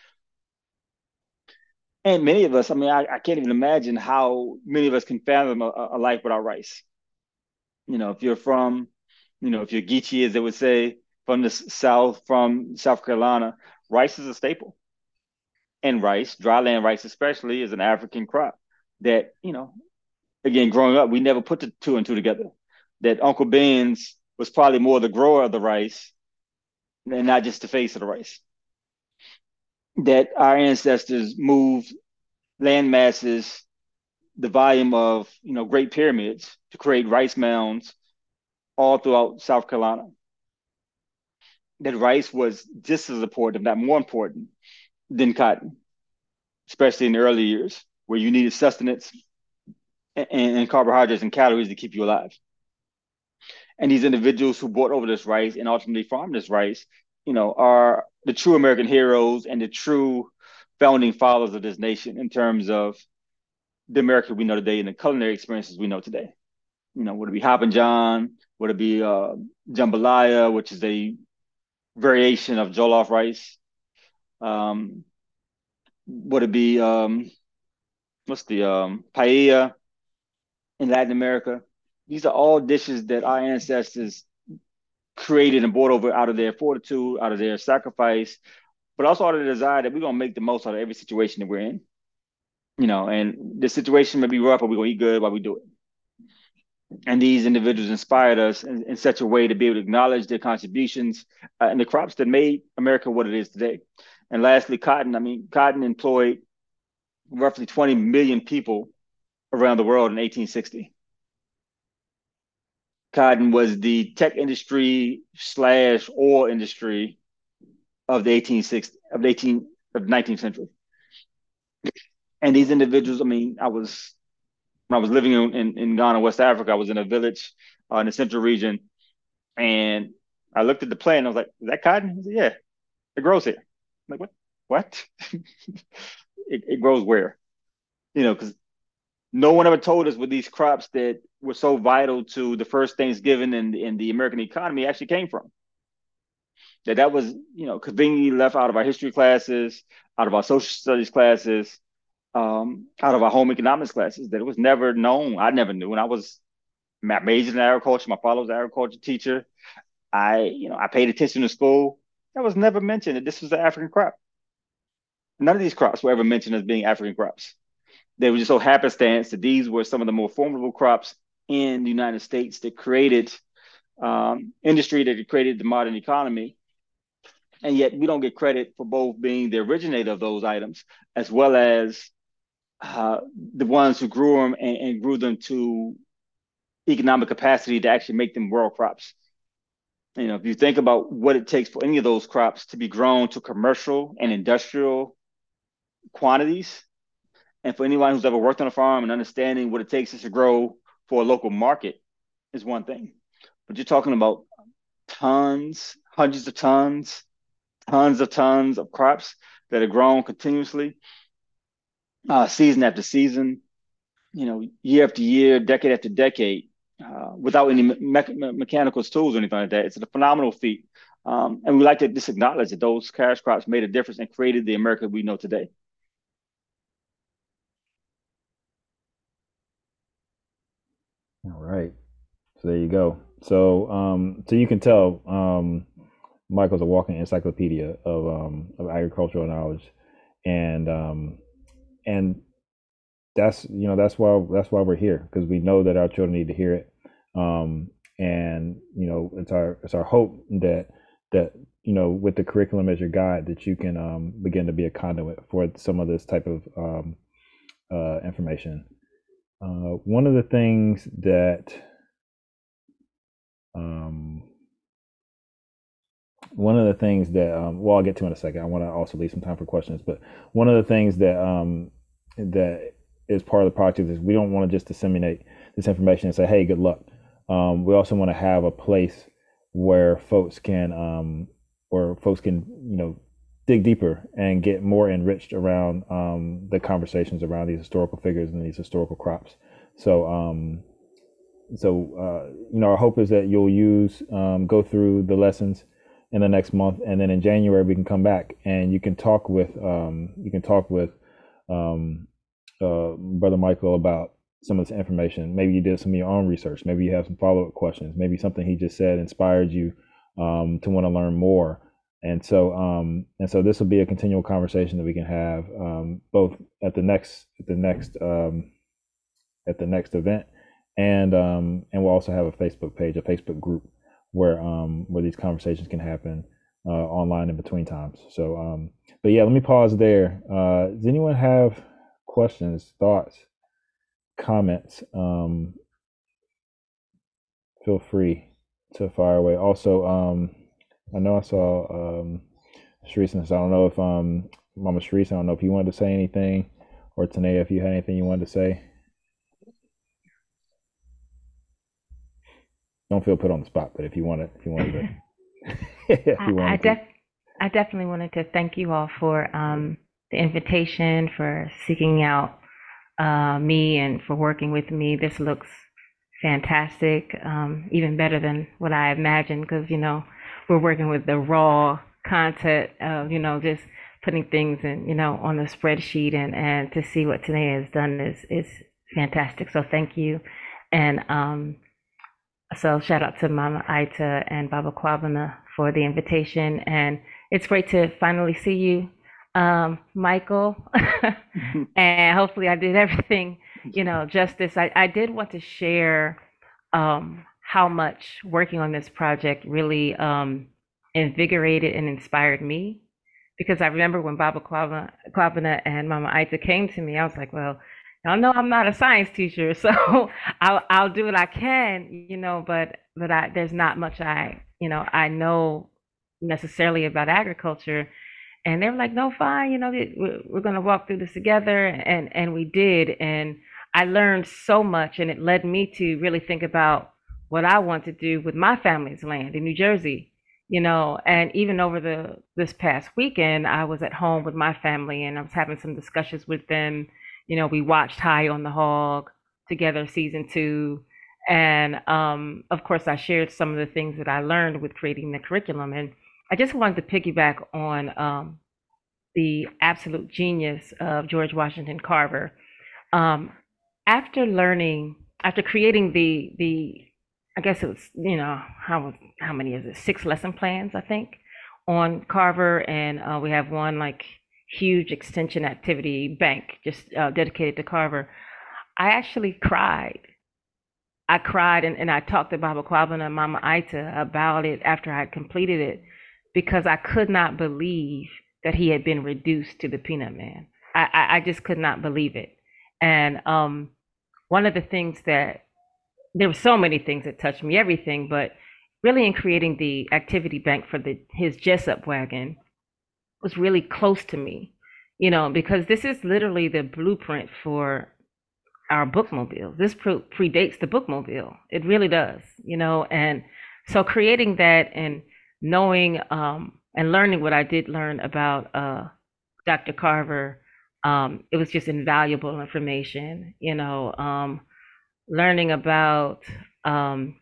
And many of us, I mean, I, I can't even imagine how many of us can fathom a, a life without rice. You know, if you're from, you know, if you're Geechee, as they would say, from the South, from South Carolina, rice is a staple. And rice, dryland rice especially, is an African crop that, you know, again, growing up, we never put the two and two together. That Uncle Ben's was probably more the grower of the rice and not just the face of the rice. That our ancestors moved land masses the volume of, you know, Great Pyramids to create rice mounds all throughout South Carolina. That rice was just as important, if not more important, than cotton, especially in the early years where you needed sustenance and, and carbohydrates and calories to keep you alive. And these individuals who brought over this rice and ultimately farmed this rice, you know, are the true American heroes and the true founding fathers of this nation in terms of the America we know today and the culinary experiences we know today. You know, would it be Hoppin' John? Would it be uh, jambalaya, which is a variation of jollof rice? Um, would it be um, what's the um, paella in Latin America? These are all dishes that our ancestors created and brought over out of their fortitude, out of their sacrifice, but also out of the desire that we're gonna make the most out of every situation that we're in. You know, and the situation may be rough, but we're gonna eat good while we do it. And these individuals inspired us in, in such a way to be able to acknowledge their contributions uh, and the crops that made America what it is today. And lastly, cotton. I mean, cotton employed roughly twenty million people around the world in eighteen sixty. Cotton was the tech industry slash oil industry of the eighteen sixties, of the eighteen of the nineteenth century. And these individuals, I mean, I was when I was living in, in, in Ghana, West Africa, I was in a village uh, in the central region, and I looked at the plant and I was like, "Is that cotton?" He said, "Yeah, it grows here." I'm like, what? What? it, it grows where? You know, because no one ever told us where these crops that were so vital to the first Thanksgiving in, in the American economy actually came from. That that was, you know, conveniently left out of our history classes, out of our social studies classes, um, out of our home economics classes. That it was never known. I never knew. When I was majored in agriculture, my father was an agriculture teacher. I, you know, I paid attention to school. That was never mentioned that this was an African crop. None of these crops were ever mentioned as being African crops. They were just so happenstance that these were some of the more formidable crops in the United States that created um, industry, that created the modern economy. And yet we don't get credit for both being the originator of those items, as well as uh, the ones who grew them and, and grew them to economic capacity to actually make them world crops. You know, if you think about what it takes for any of those crops to be grown to commercial and industrial quantities, and for anyone who's ever worked on a farm and understanding what it takes to grow for a local market is one thing. But you're talking about tons, hundreds of tons, tons of tons of crops that are grown continuously, uh, season after season, you know, year after year, decade after decade, uh, without any me- me- mechanical tools or anything like that. It's a phenomenal feat. Um, and we like to just acknowledge that those cash crops made a difference and created the America we know today. All right. So there you go. So um, so you can tell um, Michael's a walking encyclopedia of um, of agricultural knowledge, and um, and that's you know that's why that's why we're here, because we know that our children need to hear it, um, and you know it's our it's our hope that that you know with the curriculum as your guide that you can um, begin to be a conduit for some of this type of um, uh, information. Uh, one of the things that um, one of the things that um, well I'll get to in a second. I want to also leave some time for questions, but one of the things that um, that is part of the project is we don't want to just disseminate this information and say, hey, good luck. Um, we also want to have a place where folks can um, where folks can you know dig deeper and get more enriched around um, the conversations around these historical figures and these historical crops. So um, so uh, you know our hope is that you'll use um, go through the lessons in the next month, and then in January we can come back and you can talk with um, you can talk with um, uh, Brother Michael about some of this information. Maybe you did some of your own research. Maybe you have some follow up questions. Maybe something he just said inspired you um, to want to learn more. And so um, and so this will be a continual conversation that we can have um, both at the next at the next um, at the next event, and um, and we'll also have a Facebook page, a Facebook group where um where these conversations can happen uh, online in between times. So um but yeah, let me pause there. Uh does anyone have questions, thoughts, comments, um, feel free to fire away. Also, um, I know I saw um, Sharice, and so I don't know if um, Mama Sharice, I don't know if you wanted to say anything, or Tanea, if you had anything you wanted to say. Don't feel put on the spot, but if you want to, if you wanted to, if I, you I, wanted to. def- I definitely wanted to thank you all for um, the invitation, for seeking out uh, me, and for working with me. This looks fantastic, um, even better than what I imagined, because, you know, we're working with the raw content of, you know, just putting things in, you know, on the spreadsheet, and, and to see what Tanea has done is, is fantastic. So thank you. And um, so shout out to Mama Aita and Baba Kwabena for the invitation. And it's great to finally see you, um, Michael. And hopefully I did everything, you know, justice. I, I did want to share um, how much working on this project really um, invigorated and inspired me. Because I remember when Baba Kwabena Kwabena and Mama Aita came to me, I was like, well, y'all know I'm not a science teacher, so I'll I'll do what I can, you know, but but I there's not much I, you know, I know necessarily about agriculture. And they were like, no, fine, you know, we're, we're going to walk through this together. And and we did. And I learned so much, and it led me to really think about what I want to do with my family's land in New Jersey, you know. And even over the this past weekend, I was at home with my family, and I was having some discussions with them. You know, we watched High on the Hog together, season two. And um, of course, I shared some of the things that I learned with creating the curriculum. And I just wanted to piggyback on um, the absolute genius of George Washington Carver. Um, After learning, after creating the the, I guess it was, you know, how how many is it? Six lesson plans, I think, on Carver, and uh, we have one like huge extension activity bank just uh, dedicated to Carver. I actually cried. I cried, and, and I talked to Baba Kwabena and Mama Aita about it after I had completed it, because I could not believe that he had been reduced to the Peanut Man. I, I, I just could not believe it. And um, one of the things that, there were so many things that touched me, everything, but really in creating the activity bank for the his Jessup wagon was really close to me, you know, because this is literally the blueprint for our bookmobile. This pre- predates the bookmobile. It really does, you know. And so creating that, and knowing um, and learning what I did learn about uh, Doctor Carver, um, it was just invaluable information, you know. Um, learning about um,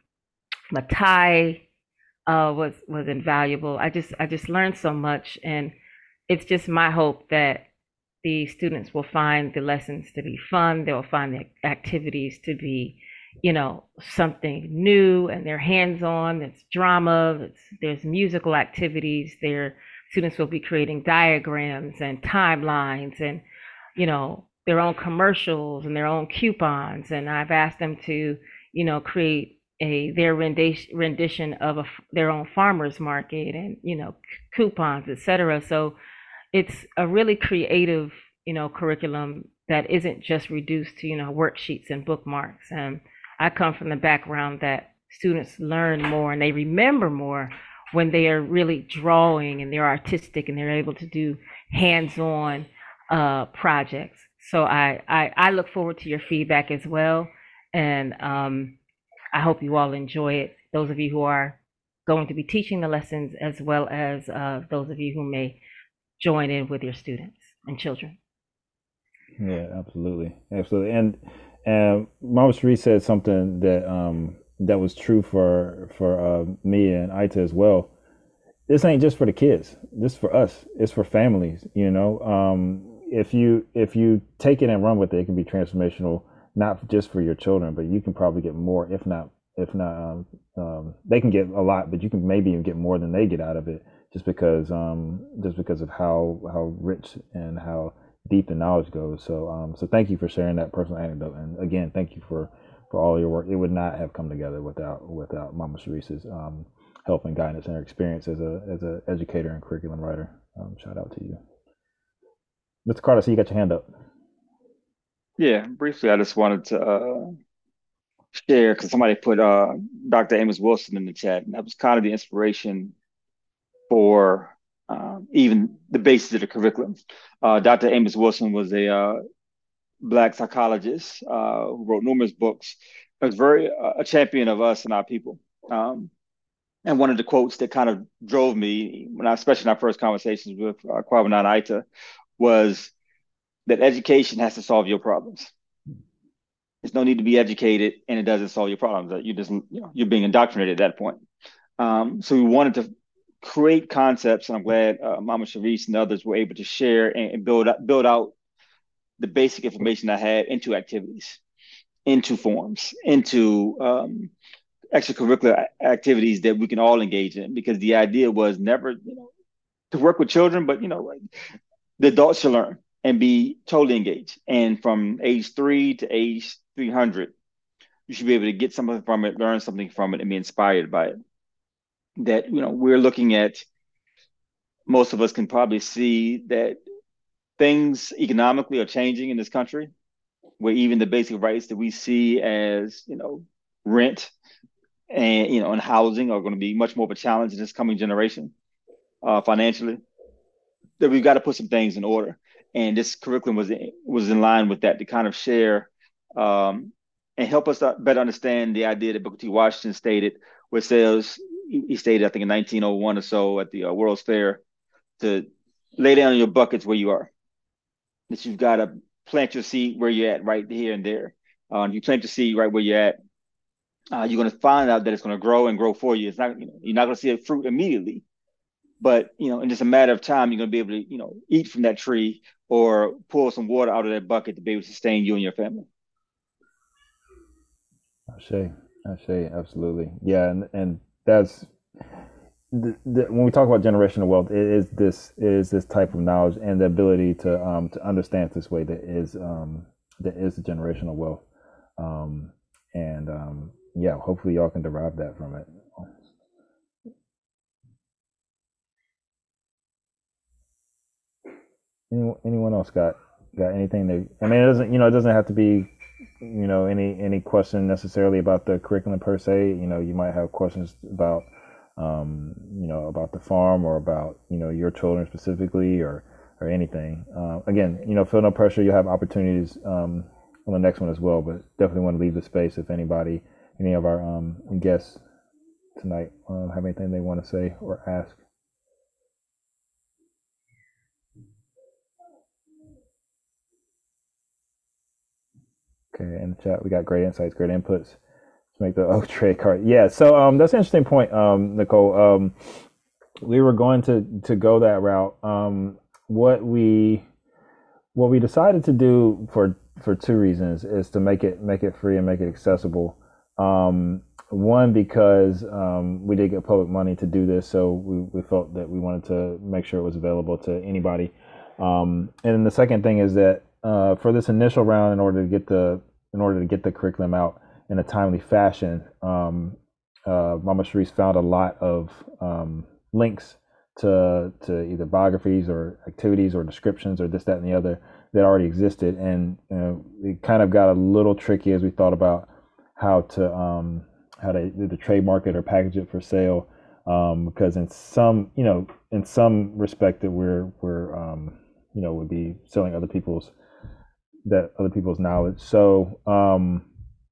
Matai uh, was was invaluable. I just I just learned so much, and it's just my hope that the students will find the lessons to be fun. They'll find the activities to be, you know, something new, and they're hands-on. It's drama. It's, there's musical activities. Their students will be creating diagrams and timelines, and, you know, their own commercials and their own coupons. And I've asked them to, you know, create a their rendition rendition of a, their own farmers market, and, you know, coupons, et cetera. So it's a really creative, you know, curriculum that isn't just reduced to, you know, worksheets and bookmarks. And I come from the background that students learn more and they remember more when they are really drawing and they're artistic and they're able to do hands-on uh, projects. So I, I I look forward to your feedback as well, and um, I hope you all enjoy it. Those of you who are going to be teaching the lessons, as well as uh, those of you who may join in with your students and children. Yeah, absolutely, absolutely. And and Mama Sheree said something that um that was true for for uh, me and Aita as well. This ain't just for the kids. This is for us. It's for families. You know, um, if you if you take it and run with it, it can be transformational, not just for your children, but you can probably get more, if not if not um, um, they can get a lot, but you can maybe even get more than they get out of it, just because um, just because of how how rich and how deep the knowledge goes. So um, so thank you for sharing that personal anecdote, and again, thank you for for all your work. It would not have come together without without Mama Sharice's um, help and guidance and her experience as a as a educator and curriculum writer. Um, shout out to you, Mister Carter. So you got your hand up. Yeah, briefly, I just wanted to uh, share because somebody put uh, doctor Amos Wilson in the chat, and that was kind of the inspiration for um, even the basis of the curriculum. Uh, doctor Amos Wilson was a uh, black psychologist uh, who wrote numerous books. He was very uh, a champion of us and our people. Um, and one of the quotes that kind of drove me, when I, especially in our first conversations with uh, Kwame Nanaita, was that education has to solve your problems. There's no need to be educated, and it doesn't solve your problems. That you just, you know, you're being indoctrinated at that point. Um, so we wanted to create concepts, and I'm glad uh, Mama Sharice and others were able to share and, and build up, build out the basic information I had into activities, into forms, into um, extracurricular activities that we can all engage in. Because the idea was never, you know, to work with children, but you know, like, the adults should learn and be totally engaged. And from age three to age three hundred, you should be able to get something from it, learn something from it, and be inspired by it. That, you know, we're looking at, most of us can probably see that things economically are changing in this country, where even the basic rights that we see as, you know, rent and, you know, and housing are going to be much more of a challenge in this coming generation uh, financially. That we've got to put some things in order. And this curriculum was was in line with that, to kind of share um, and help us better understand the idea that Booker T. Washington stated, where it says, he stated, I think in nineteen oh one or so at the uh, World's Fair, to lay down your buckets where you are. That you've got to plant your seed where you're at, right here and there. Uh, if you plant your seed right where you're at, uh, you're going to find out that it's going to grow and grow for you. It's not, you know, you're not going to see a fruit immediately, but, you know, in just a matter of time, you're going to be able to, you know, eat from that tree or pull some water out of that bucket to be able to sustain you and your family. Ashe, Ashe, absolutely. Yeah, and and that's the, the, when we talk about generational wealth, it is this it is this type of knowledge and the ability to um to understand this way that is um that is the generational wealth. Um and um yeah, hopefully y'all can derive that from it. Anyone, anyone else got got anything that, I mean, it doesn't, you know, it doesn't have to be, you know, any any question necessarily about the curriculum per se. You know, you might have questions about um, you know, about the farm or about, you know, your children specifically, or or anything. Uh, again, you know, feel no pressure. You'll have opportunities um, on the next one as well, but definitely want to leave the space if anybody, any of our um, guests tonight uh, have anything they want to say or ask. Okay, in the chat, we got great insights, great inputs to make the oak trade card. Yeah, so um, that's an interesting point, um, Nicole. Um, we were going to to go that route. Um, what we what we decided to do for for two reasons is to make it make it free and make it accessible. Um, one, because um, we did get public money to do this, so we, we felt that we wanted to make sure it was available to anybody. Um, and then the second thing is that uh, for this initial round, in order to get the in order to get the curriculum out in a timely fashion, um, uh, Mama Sharice found a lot of um, links to to either biographies or activities or descriptions or this, that, and the other that already existed, and you know, it kind of got a little tricky as we thought about how to um, how to either trademark it or package it for sale, um, because in some, you know, in some respect that we're we're um, you know, would be selling other people's that other people's knowledge. So um,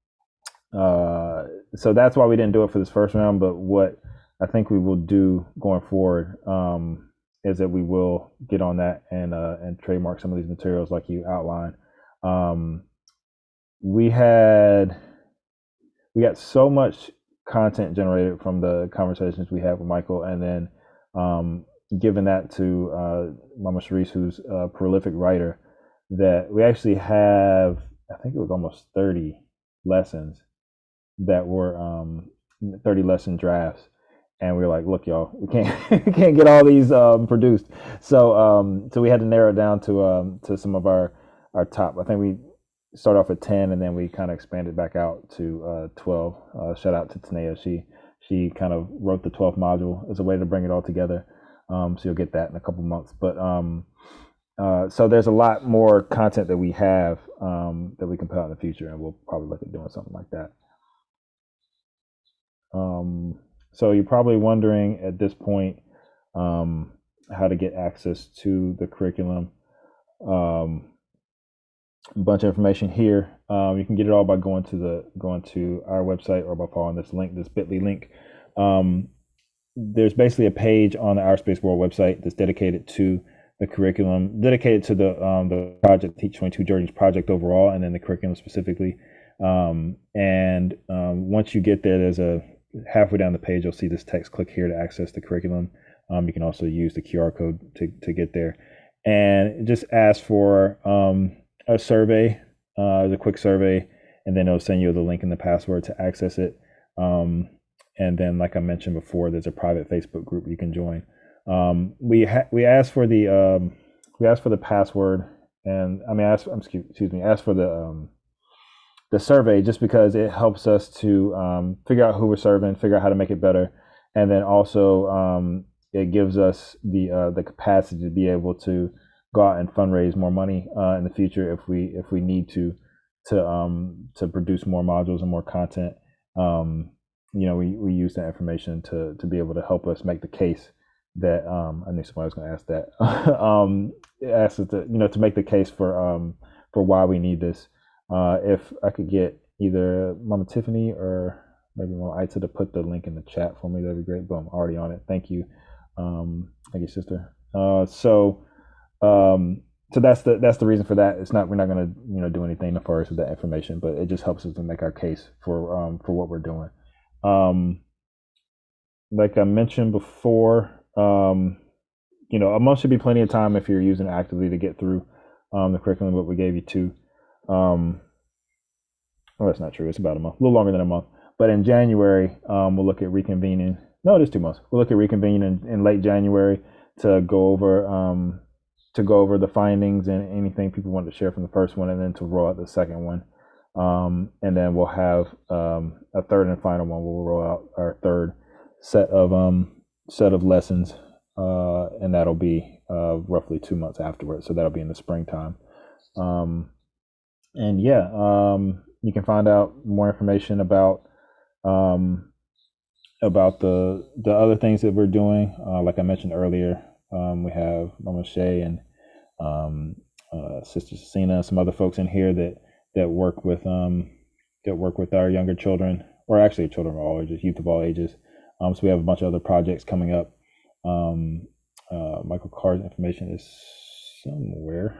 uh, so that's why we didn't do it for this first round. But what I think we will do going forward um, is that we will get on that and uh, and trademark some of these materials like you outlined. Um, we had we got so much content generated from the conversations we had with Michael, and then um, given that to uh, Mama Sharice, who's a prolific writer, that we actually have, I think it was almost thirty lessons that were um, thirty lesson drafts. And we were like, look, y'all, we can't we can't get all these um, produced. So um, so we had to narrow it down to um, to some of our, our top. I think we start off at ten, and then we kind of expanded back out to uh, twelve. Uh, shout out to Tanea. She she kind of wrote the twelfth module as a way to bring it all together. Um, so you'll get that in a couple months. But um, uh, so there's a lot more content that we have um, that we can put out in the future, and we'll probably look at doing something like that. Um, so you're probably wondering at this point um, how to get access to the curriculum. Um, a bunch of information here. Um, you can get it all by going to the going to our website or by following this link, this bit dot l y link. Um, there's basically a page on the Our Space World website that's dedicated to the curriculum, dedicated to the um, the project, Teach twenty-two Journeys project overall, and then the curriculum specifically. Um, and um, once you get there, there's a halfway down the page, you'll see this text, click here to access the curriculum. Um, you can also use the Q R code to, to get there. And just ask for um, a survey, uh, the quick survey, and then it'll send you the link and the password to access it. Um, and then, like I mentioned before, there's a private Facebook group you can join. Um, we ha- we asked for the um, we asked for the password, and I mean, ask, excuse me, asked for the um, the survey just because it helps us to um, figure out who we're serving, figure out how to make it better, and then also um, it gives us the uh, the capacity to be able to go out and fundraise more money uh, in the future if we if we need to to um, to produce more modules and more content. Um, you know, we, we use that information to to be able to help us make the case that um, I knew somebody was going to ask that. um, ask us to you know to make the case for um, for why we need this. Uh, if I could get either Mama Tiffany or maybe Mama Ita to put the link in the chat for me, that'd be great. Boom, already on it. Thank you. Um, thank you, sister. Uh, so, um, so that's the that's the reason for that. It's not we're not going to you know do anything nefarious with that information, but it just helps us to make our case for um, for what we're doing. Um, like I mentioned before, um, you know, a month should be plenty of time if you're using it actively to get through um, the curriculum, but we gave you two. Um, well, that's not true. It's about a month, a little longer than a month. But in January, um, we'll look at reconvening. No, it is two months. We'll look at reconvening in, in late January to go over um, to go over the findings and anything people want to share from the first one, and then to roll out the second one. Um, and then we'll have um, a third and final one. We'll roll out our third set of um, set of lessons, uh, and that'll be uh, roughly two months afterwards. So that'll be in the springtime. Um, And yeah, um, you can find out more information about um, about the the other things that we're doing. Uh, like I mentioned earlier, um, we have Mama Shay and um, uh, Sister Cecina, some other folks in here that that work with um, that work with our younger children, or actually children of all ages, youth of all ages. Um, so we have a bunch of other projects coming up. Um, uh, Michael Carr's information is somewhere.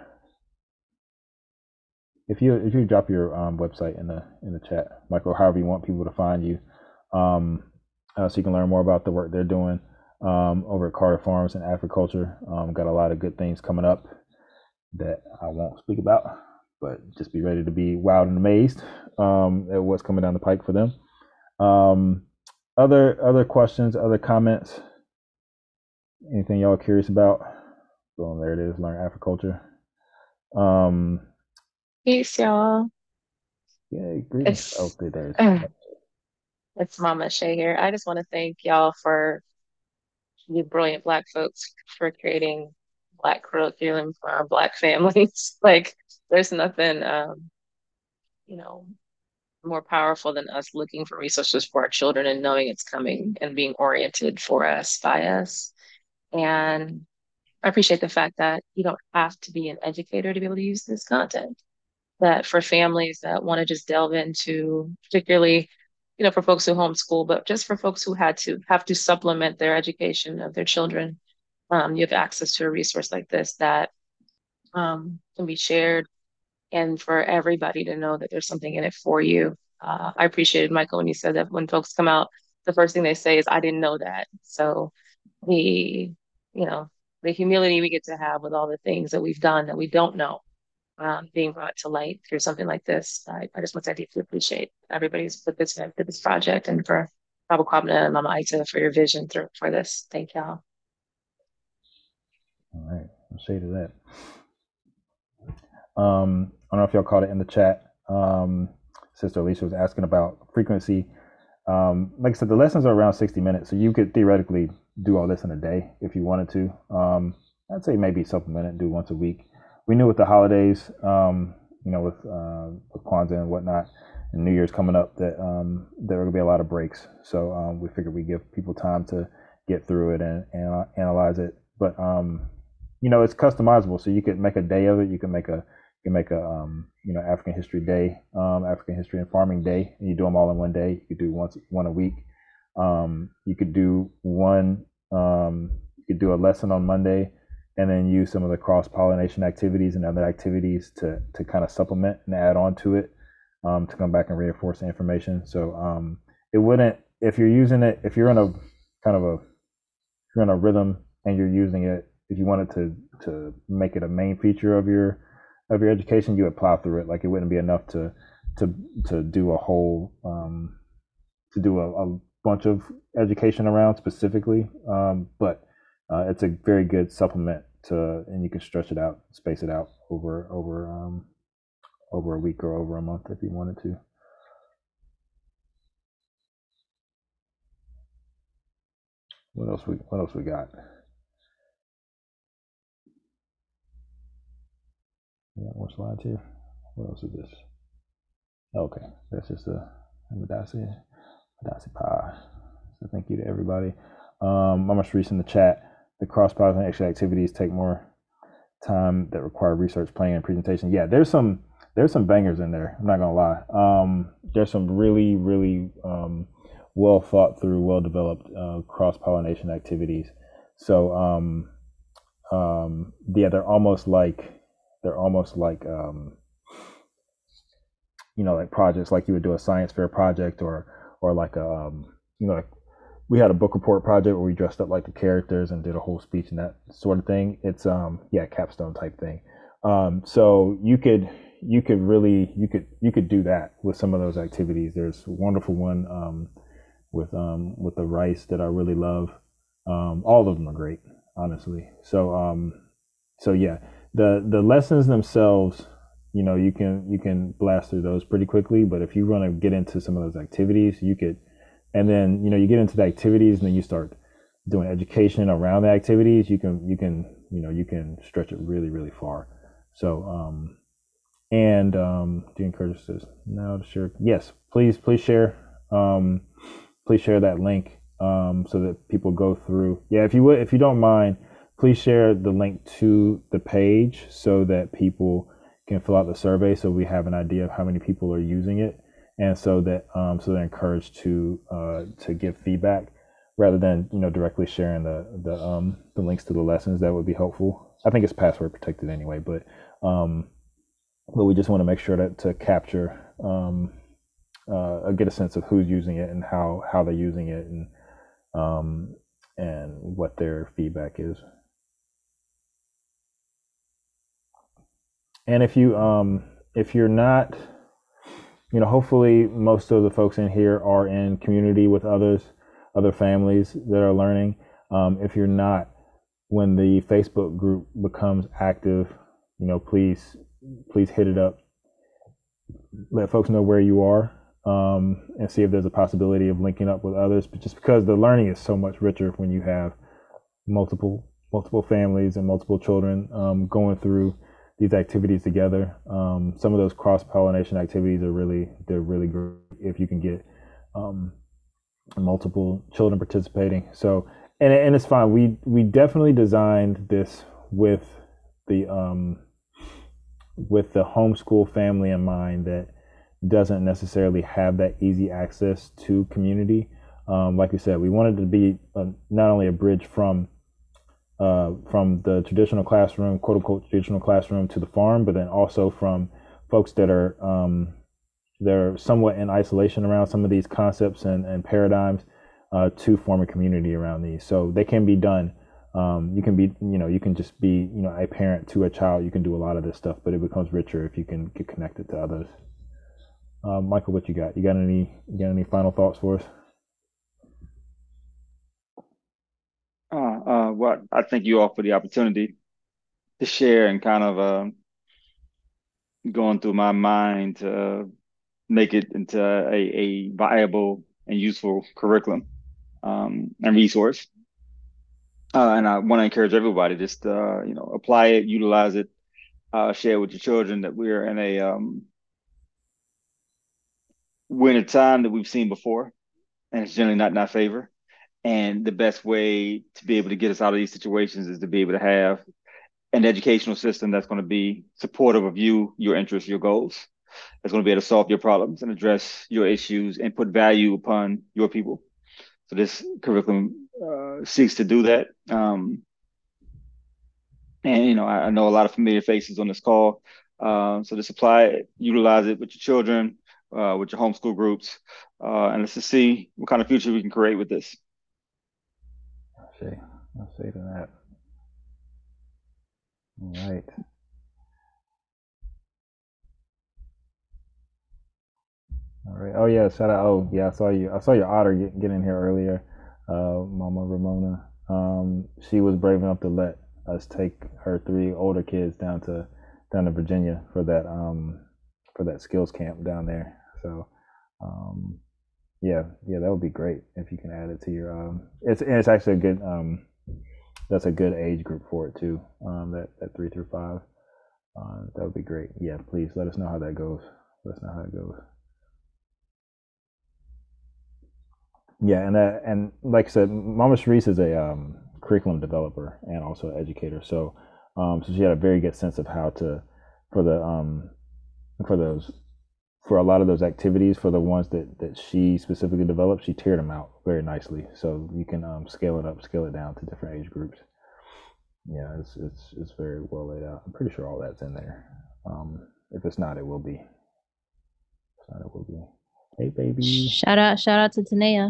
If you if you drop your um, website in the in the chat, Michael, however you want people to find you, um, uh, so you can learn more about the work they're doing um, over at Carter Farms and Agriculture. Um, got a lot of good things coming up that I won't speak about, but just be ready to be wowed and amazed um, at what's coming down the pike for them. Um, other other questions, other comments, anything y'all are curious about? Boom, there it is. Learn Agriculture. Um, Peace, y'all. yeah, greetings. Oh, It's there it is. it's Mama Shay here. I just want to thank y'all for you brilliant Black folks for creating Black curriculum for our Black families. Like, there's nothing, um, you know, more powerful than us looking for resources for our children and knowing it's coming and being oriented for us by us. And I appreciate the fact that you don't have to be an educator to be able to use this content. That for families that want to just delve into, particularly, you know, for folks who homeschool, but just for folks who had to have to supplement their education of their children, um, you have access to a resource like this that um, can be shared, and for everybody to know that there's something in it for you. Uh, I appreciated, Michael, when you said that when folks come out, the first thing they say is, I didn't know that. So the, you know, the humility we get to have with all the things that we've done that we don't know, um, being brought to light through something like this. I, I just want to deeply appreciate everybody's put this in for this project, and for Prabhu Kwabna and Mama Aita for your vision through, for this. Thank y'all. All right, I'll say to that. Um, I don't know if y'all caught it in the chat. Um, Sister Alicia was asking about frequency. Um, like I said, the lessons are around sixty minutes, so you could theoretically do all this in a day if you wanted to. Um, I'd say maybe supplement it, do once a week. We knew with the holidays, um, you know, with uh, with Kwanzaa and whatnot, and New Year's coming up, that um, there were gonna be a lot of breaks. So um, we figured we give people time to get through it and, and analyze it. But um, you know, it's customizable, so you could make a day of it. You can make a you can make a um, you know, African History Day, um, African History and Farming Day, and you do them all in one day. You could do once one a week. Um, you could do one. Um, you could do a lesson on Monday, and then use some of the cross pollination activities and other activities to to kind of supplement and add on to it, um, to come back and reinforce the information. So um, it wouldn't, if you're using it, if you're in a kind of a if you're in a rhythm and you're using it, if you wanted to to make it a main feature of your of your education, you would plow through it. Like it wouldn't be enough to to to do a whole um, to do a, a bunch of education around specifically, um, but uh, it's a very good supplement to, and you can stretch it out, space it out over over um, over a week or over a month if you wanted to. What else we What else we got? We got more slides here. What else is this? Okay, that's just a Madasi Madasi Pi. So thank you to everybody. Um, I'm just reading the chat. The cross pollination activities take more time that require research, planning, and presentation. Yeah, there's some there's some bangers in there. I'm not gonna lie. Um, there's some really really um, well thought through, well developed uh, cross pollination activities. So um, um, yeah, they're almost like they're almost like um, you know, like projects, like you would do a science fair project, or or like a um, you know, like we had a book report project where we dressed up like the characters and did a whole speech and that sort of thing. It's um yeah, capstone type thing. Um, so you could you could really you could you could do that with some of those activities. There's a wonderful one um, with um, with the rice that I really love. Um, all of them are great, honestly. So um, so yeah, the the lessons themselves, you know, you can you can blast through those pretty quickly. But if you want to get into some of those activities, you could, and then you know you get into the activities, and then you start doing education around the activities. You can you can you know you can stretch it really really far. So um, and um, Dean Curtis says now to share. Yes, please please share. Um, please share that link um, so that people go through. Yeah, if you would, if you don't mind, please share the link to the page so that people can fill out the survey, so we have an idea of how many people are using it, and so that um, so they're encouraged to uh, to give feedback rather than you know directly sharing the the um, the links to the lessons. That would be helpful. I think it's password protected anyway, but um, but we just want to make sure that to capture um, uh, get a sense of who's using it and how how they're using it, and um, and what their feedback is. And if you um, if you're not, you know, hopefully most of the folks in here are in community with others, other families that are learning. Um, if you're not, when the Facebook group becomes active, you know, please please hit it up. Let folks know where you are, um, and see if there's a possibility of linking up with others. But just because the learning is so much richer when you have multiple multiple families and multiple children um, going through these activities together. Um, some of those cross pollination activities are really they're really great if you can get um, multiple children participating. So and and it's fine. We we definitely designed this with the um, with the homeschool family in mind that doesn't necessarily have that easy access to community. Um, like we said, we wanted to be a, not only a bridge from uh, from the traditional classroom, quote unquote traditional classroom, to the farm, but then also from folks that are um, they're somewhat in isolation around some of these concepts and, and paradigms uh, to form a community around these. So they can be done. Um, you can be, you know, you can just be, you know, a parent to a child. You can do a lot of this stuff, but it becomes richer if you can get connected to others. Uh, Michael, what you got? You got any? You got any final thoughts for us? Uh, uh, well, I thank you all for the opportunity to share and kind of uh, going through my mind to make it into a, a viable and useful curriculum um, and resource. Uh, and I want to encourage everybody just uh, you know apply it, utilize it, uh, share it with your children that we're in a um, we're in a time that we've seen before, and it's generally not in our favor. And the best way to be able to get us out of these situations is to be able to have an educational system that's going to be supportive of you, your interests, your goals. That's going to be able to solve your problems and address your issues and put value upon your people. So this curriculum uh, seeks to do that. Um, and you know, I, I know a lot of familiar faces on this call. Uh, so just apply it, utilize it with your children, uh, with your homeschool groups, uh, and let's just see what kind of future we can create with this. I'll say, I'll say to that. All right. All right. Oh yeah, shout out. Oh yeah, I saw you. I saw your otter get, get in here earlier, uh, Mama Ramona. Um, she was brave enough to let us take her three older kids down to down to Virginia for that um for that skills camp down there. So um, yeah, yeah, that would be great if you can add it to your um. It's it's actually a good um. That's a good age group for it too. Um, that that three through five. Uh, that would be great. Yeah, please let us know how that goes. Let us know how it goes. Yeah, and uh, and like I said, Mama Sharice is a um, curriculum developer and also an educator. So, um, so she had a very good sense of how to for the um, for those for a lot of those activities for the ones that that she specifically developed. She tiered them out very nicely, so you can um, scale it up, scale it down to different age groups. Yeah, it's it's it's very well laid out. I'm pretty sure all that's in there. Um, if it's not, it will be. If it's not, it will be. Hey, baby. Shout out, shout out to Tanea.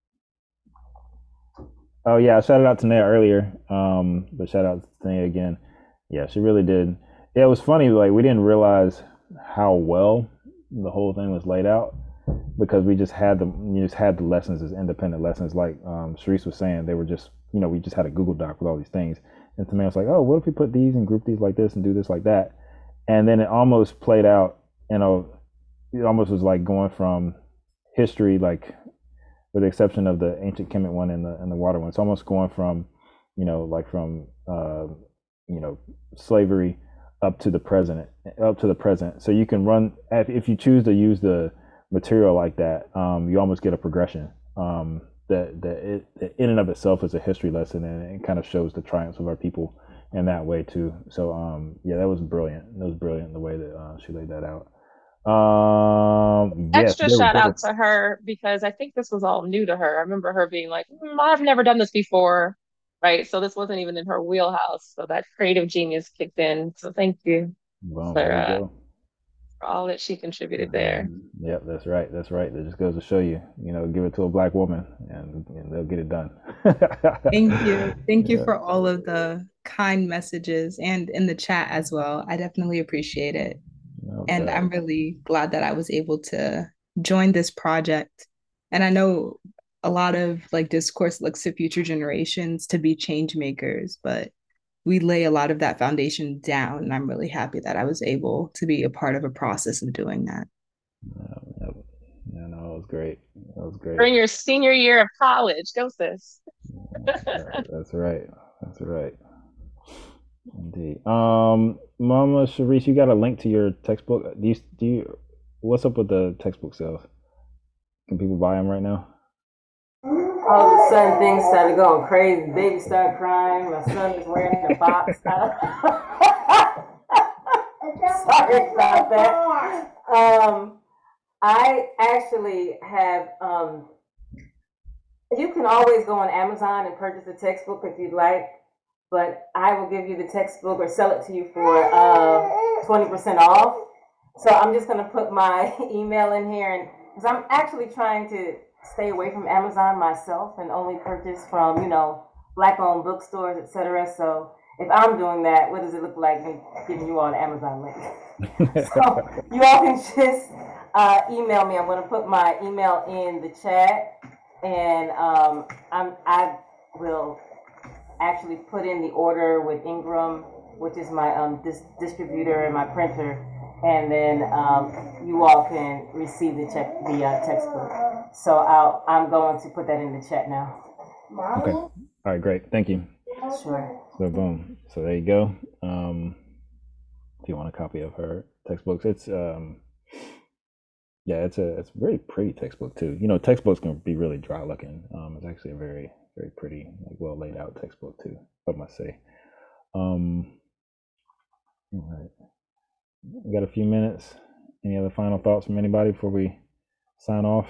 Oh yeah, I shouted out to Naya earlier, um, but shout out to Naya again. Yeah, she really did. Yeah, it was funny. Like we didn't realize how well the whole thing was laid out because we just had the you just had the lessons as independent lessons. Like um, Sharice was saying, they were just you know we just had a Google Doc with all these things, and Tamaya was like, oh, what if we put these and group these like this and do this like that, and then it almost played out. You know, it almost was like going from history like with the exception of the ancient Kemet one and the and the water one. It's almost going from, you know, like from uh, you know, slavery up to the present, up to the present. So you can run if you choose to use the material like that. Um, you almost get a progression. Um, that that it, it in and of itself is a history lesson, and it kind of shows the triumphs of our people in that way too. So um, yeah, that was brilliant. That was brilliant the way that uh, she laid that out. Um, yes, Extra there, shout there out to her because I think this was all new to her. I remember her being like, "Mm, I've never done this before." Right. So this wasn't even in her wheelhouse. So that creative genius kicked in. So thank you Well, for there you uh go. for all that she contributed there. Um, yep, that's right. That's right. That just goes to show you, you know, give it to a black woman and, and they'll get it done. Thank you. Thank you Yeah, for all of the kind messages and in the chat as well. I definitely appreciate it. no And doubt. I'm really glad that I was able to join this project. And I know a lot of like discourse looks to future generations to be change makers, but we lay a lot of that foundation down. And I'm really happy that I was able to be a part of a process of doing that. Yeah, yeah, yeah, no, it was great. That was You're great. in your senior year of college. Go sis. Yeah, that's right. That's right. Indeed. Um, Mama Sharice, you got a link to your textbook? Do you, do you, what's up with the textbook sales? Can people buy them right now? All of a sudden things started going crazy. Baby started crying. My son is wearing a box. Sorry about that. Um, I actually have. Um, you can always go on Amazon and purchase a textbook if you'd like, but I will give you the textbook or sell it to you for uh, twenty percent off. So I'm just going to put my email in here, and because I'm actually trying to stay away from Amazon myself and only purchase from, you know, black-owned bookstores, et cetera. So if I'm doing that, what does it look like me giving you all an Amazon link? So you all can just uh, email me. I'm going to put my email in the chat, and um, I'm, I will actually put in the order with Ingram, which is my um, dis- distributor and my printer, and then um, you all can receive the check, the uh, textbook. So I'll, I'm going to put that in the chat now. Okay. All right, great. Thank you. Sure. So boom. So there you go. Um, if you want a copy of her textbooks, it's um, yeah, it's a it's a very pretty textbook too. You know, textbooks can be really dry looking. Um, it's actually a very very pretty, like well laid out textbook too, I must say. Um, all right, we got a few minutes. Any other final thoughts from anybody before we sign off?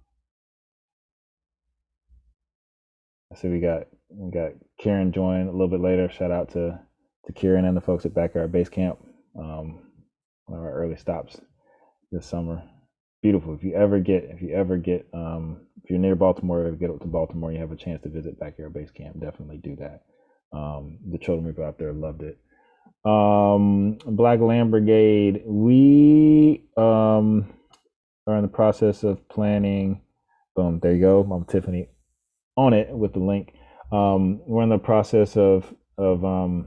I see we got we got Kieran join a little bit later. Shout out to to Kieran and the folks at Backyard Base Camp. Um, one of our early stops this summer. Beautiful. If you ever get if you ever get um, if you're near Baltimore, if you get up to Baltimore, you have a chance to visit Backyard Base Camp. Definitely do that. Um, the children people out there loved it. Um, Black Land Brigade. We um, are in the process of planning. Boom. There you go. Mom Tiffany on it with the link. Um, we're in the process of of um,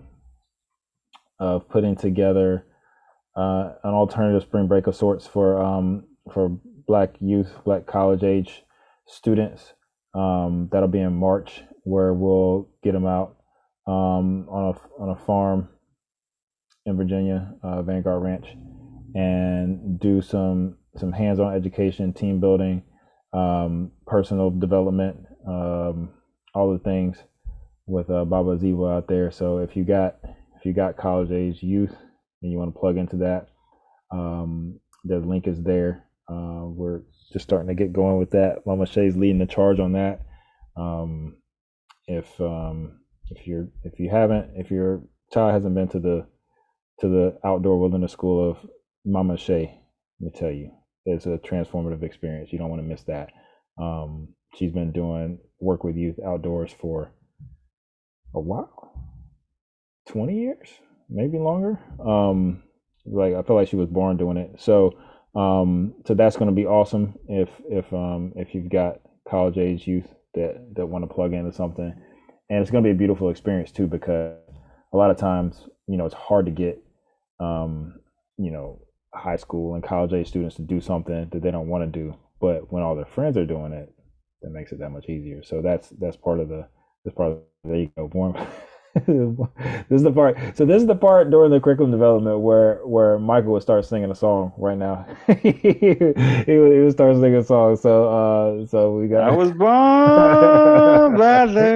of putting together uh, an alternative spring break of sorts for um, for Black youth, Black college age students. Um, that'll be in March, where we'll get them out um, on a on a farm in Virginia, uh, Vanguard Ranch, and do some some hands-on education, team building, um, personal development, um, all the things with uh, Baba Ziva out there. So if you got if you got college age youth and you want to plug into that, um, the link is there. Uh, we're just starting to get going with that. Mama Shay's leading the charge on that. Um, if um, if you're if you haven't if your child hasn't been to the to the outdoor wilderness school of Mama Shay, let me tell you, it's a transformative experience. You don't want to miss that. Um, she's been doing work with youth outdoors for a while, twenty years, maybe longer. Um, like I feel like she was born doing it. So, um, so that's going to be awesome if if um, if you've got college age youth that that want to plug into something, and it's going to be a beautiful experience too, because a lot of times, you know, it's hard to get, um, you know, high school and college age students to do something that they don't want to do, but when all their friends are doing it, that makes it that much easier. So that's that's part of the that's part of the, there you go, warm. This is the part. So this is the part during the curriculum development where where Michael would start singing a song right now. he, would, he would start singing a song. So uh, so we got. I was born by the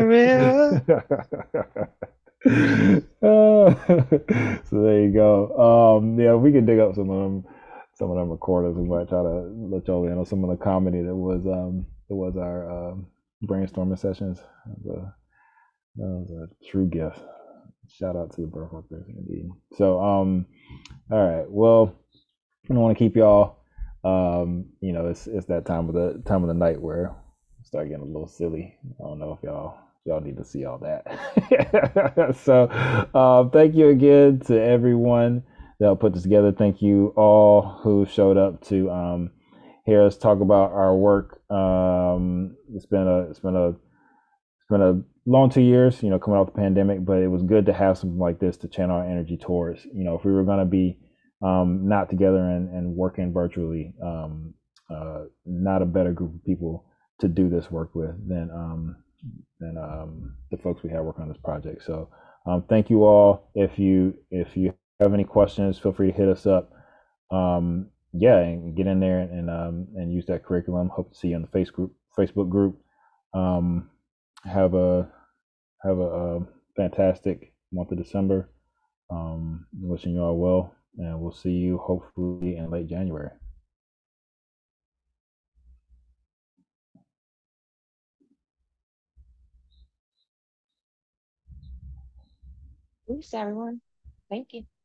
river. Uh, so there you go. Um, yeah, we can dig up some of them, some of them recordings. We might try to let y'all in on some of the comedy that was um that was our um, brainstorming sessions. The, that was a true gift. Shout out to the birth workers indeed. So um, all right. Well, I don't want to keep y'all. Um, you know, it's it's that time of the time of the night where I start getting a little silly. I don't know if y'all y'all need to see all that. So uh, thank you again to everyone that put this together. Thank you all who showed up to um, hear us talk about our work. Um, it's been a it's been a it's been a long two years, you know, coming out the pandemic, but it was good to have something like this to channel our energy towards. You know, if we were going to be um, not together and, and working virtually, um, uh, not a better group of people to do this work with than um, than um, the folks we have working on this project. So um, thank you all. If you if you have any questions, feel free to hit us up. Um, yeah, and get in there and um, and use that curriculum. Hope to see you on the face group, Facebook group. Um, have a have a, a fantastic month of December. Um, wishing you all well, and we'll see you hopefully in late January. Peace, everyone. Thank you.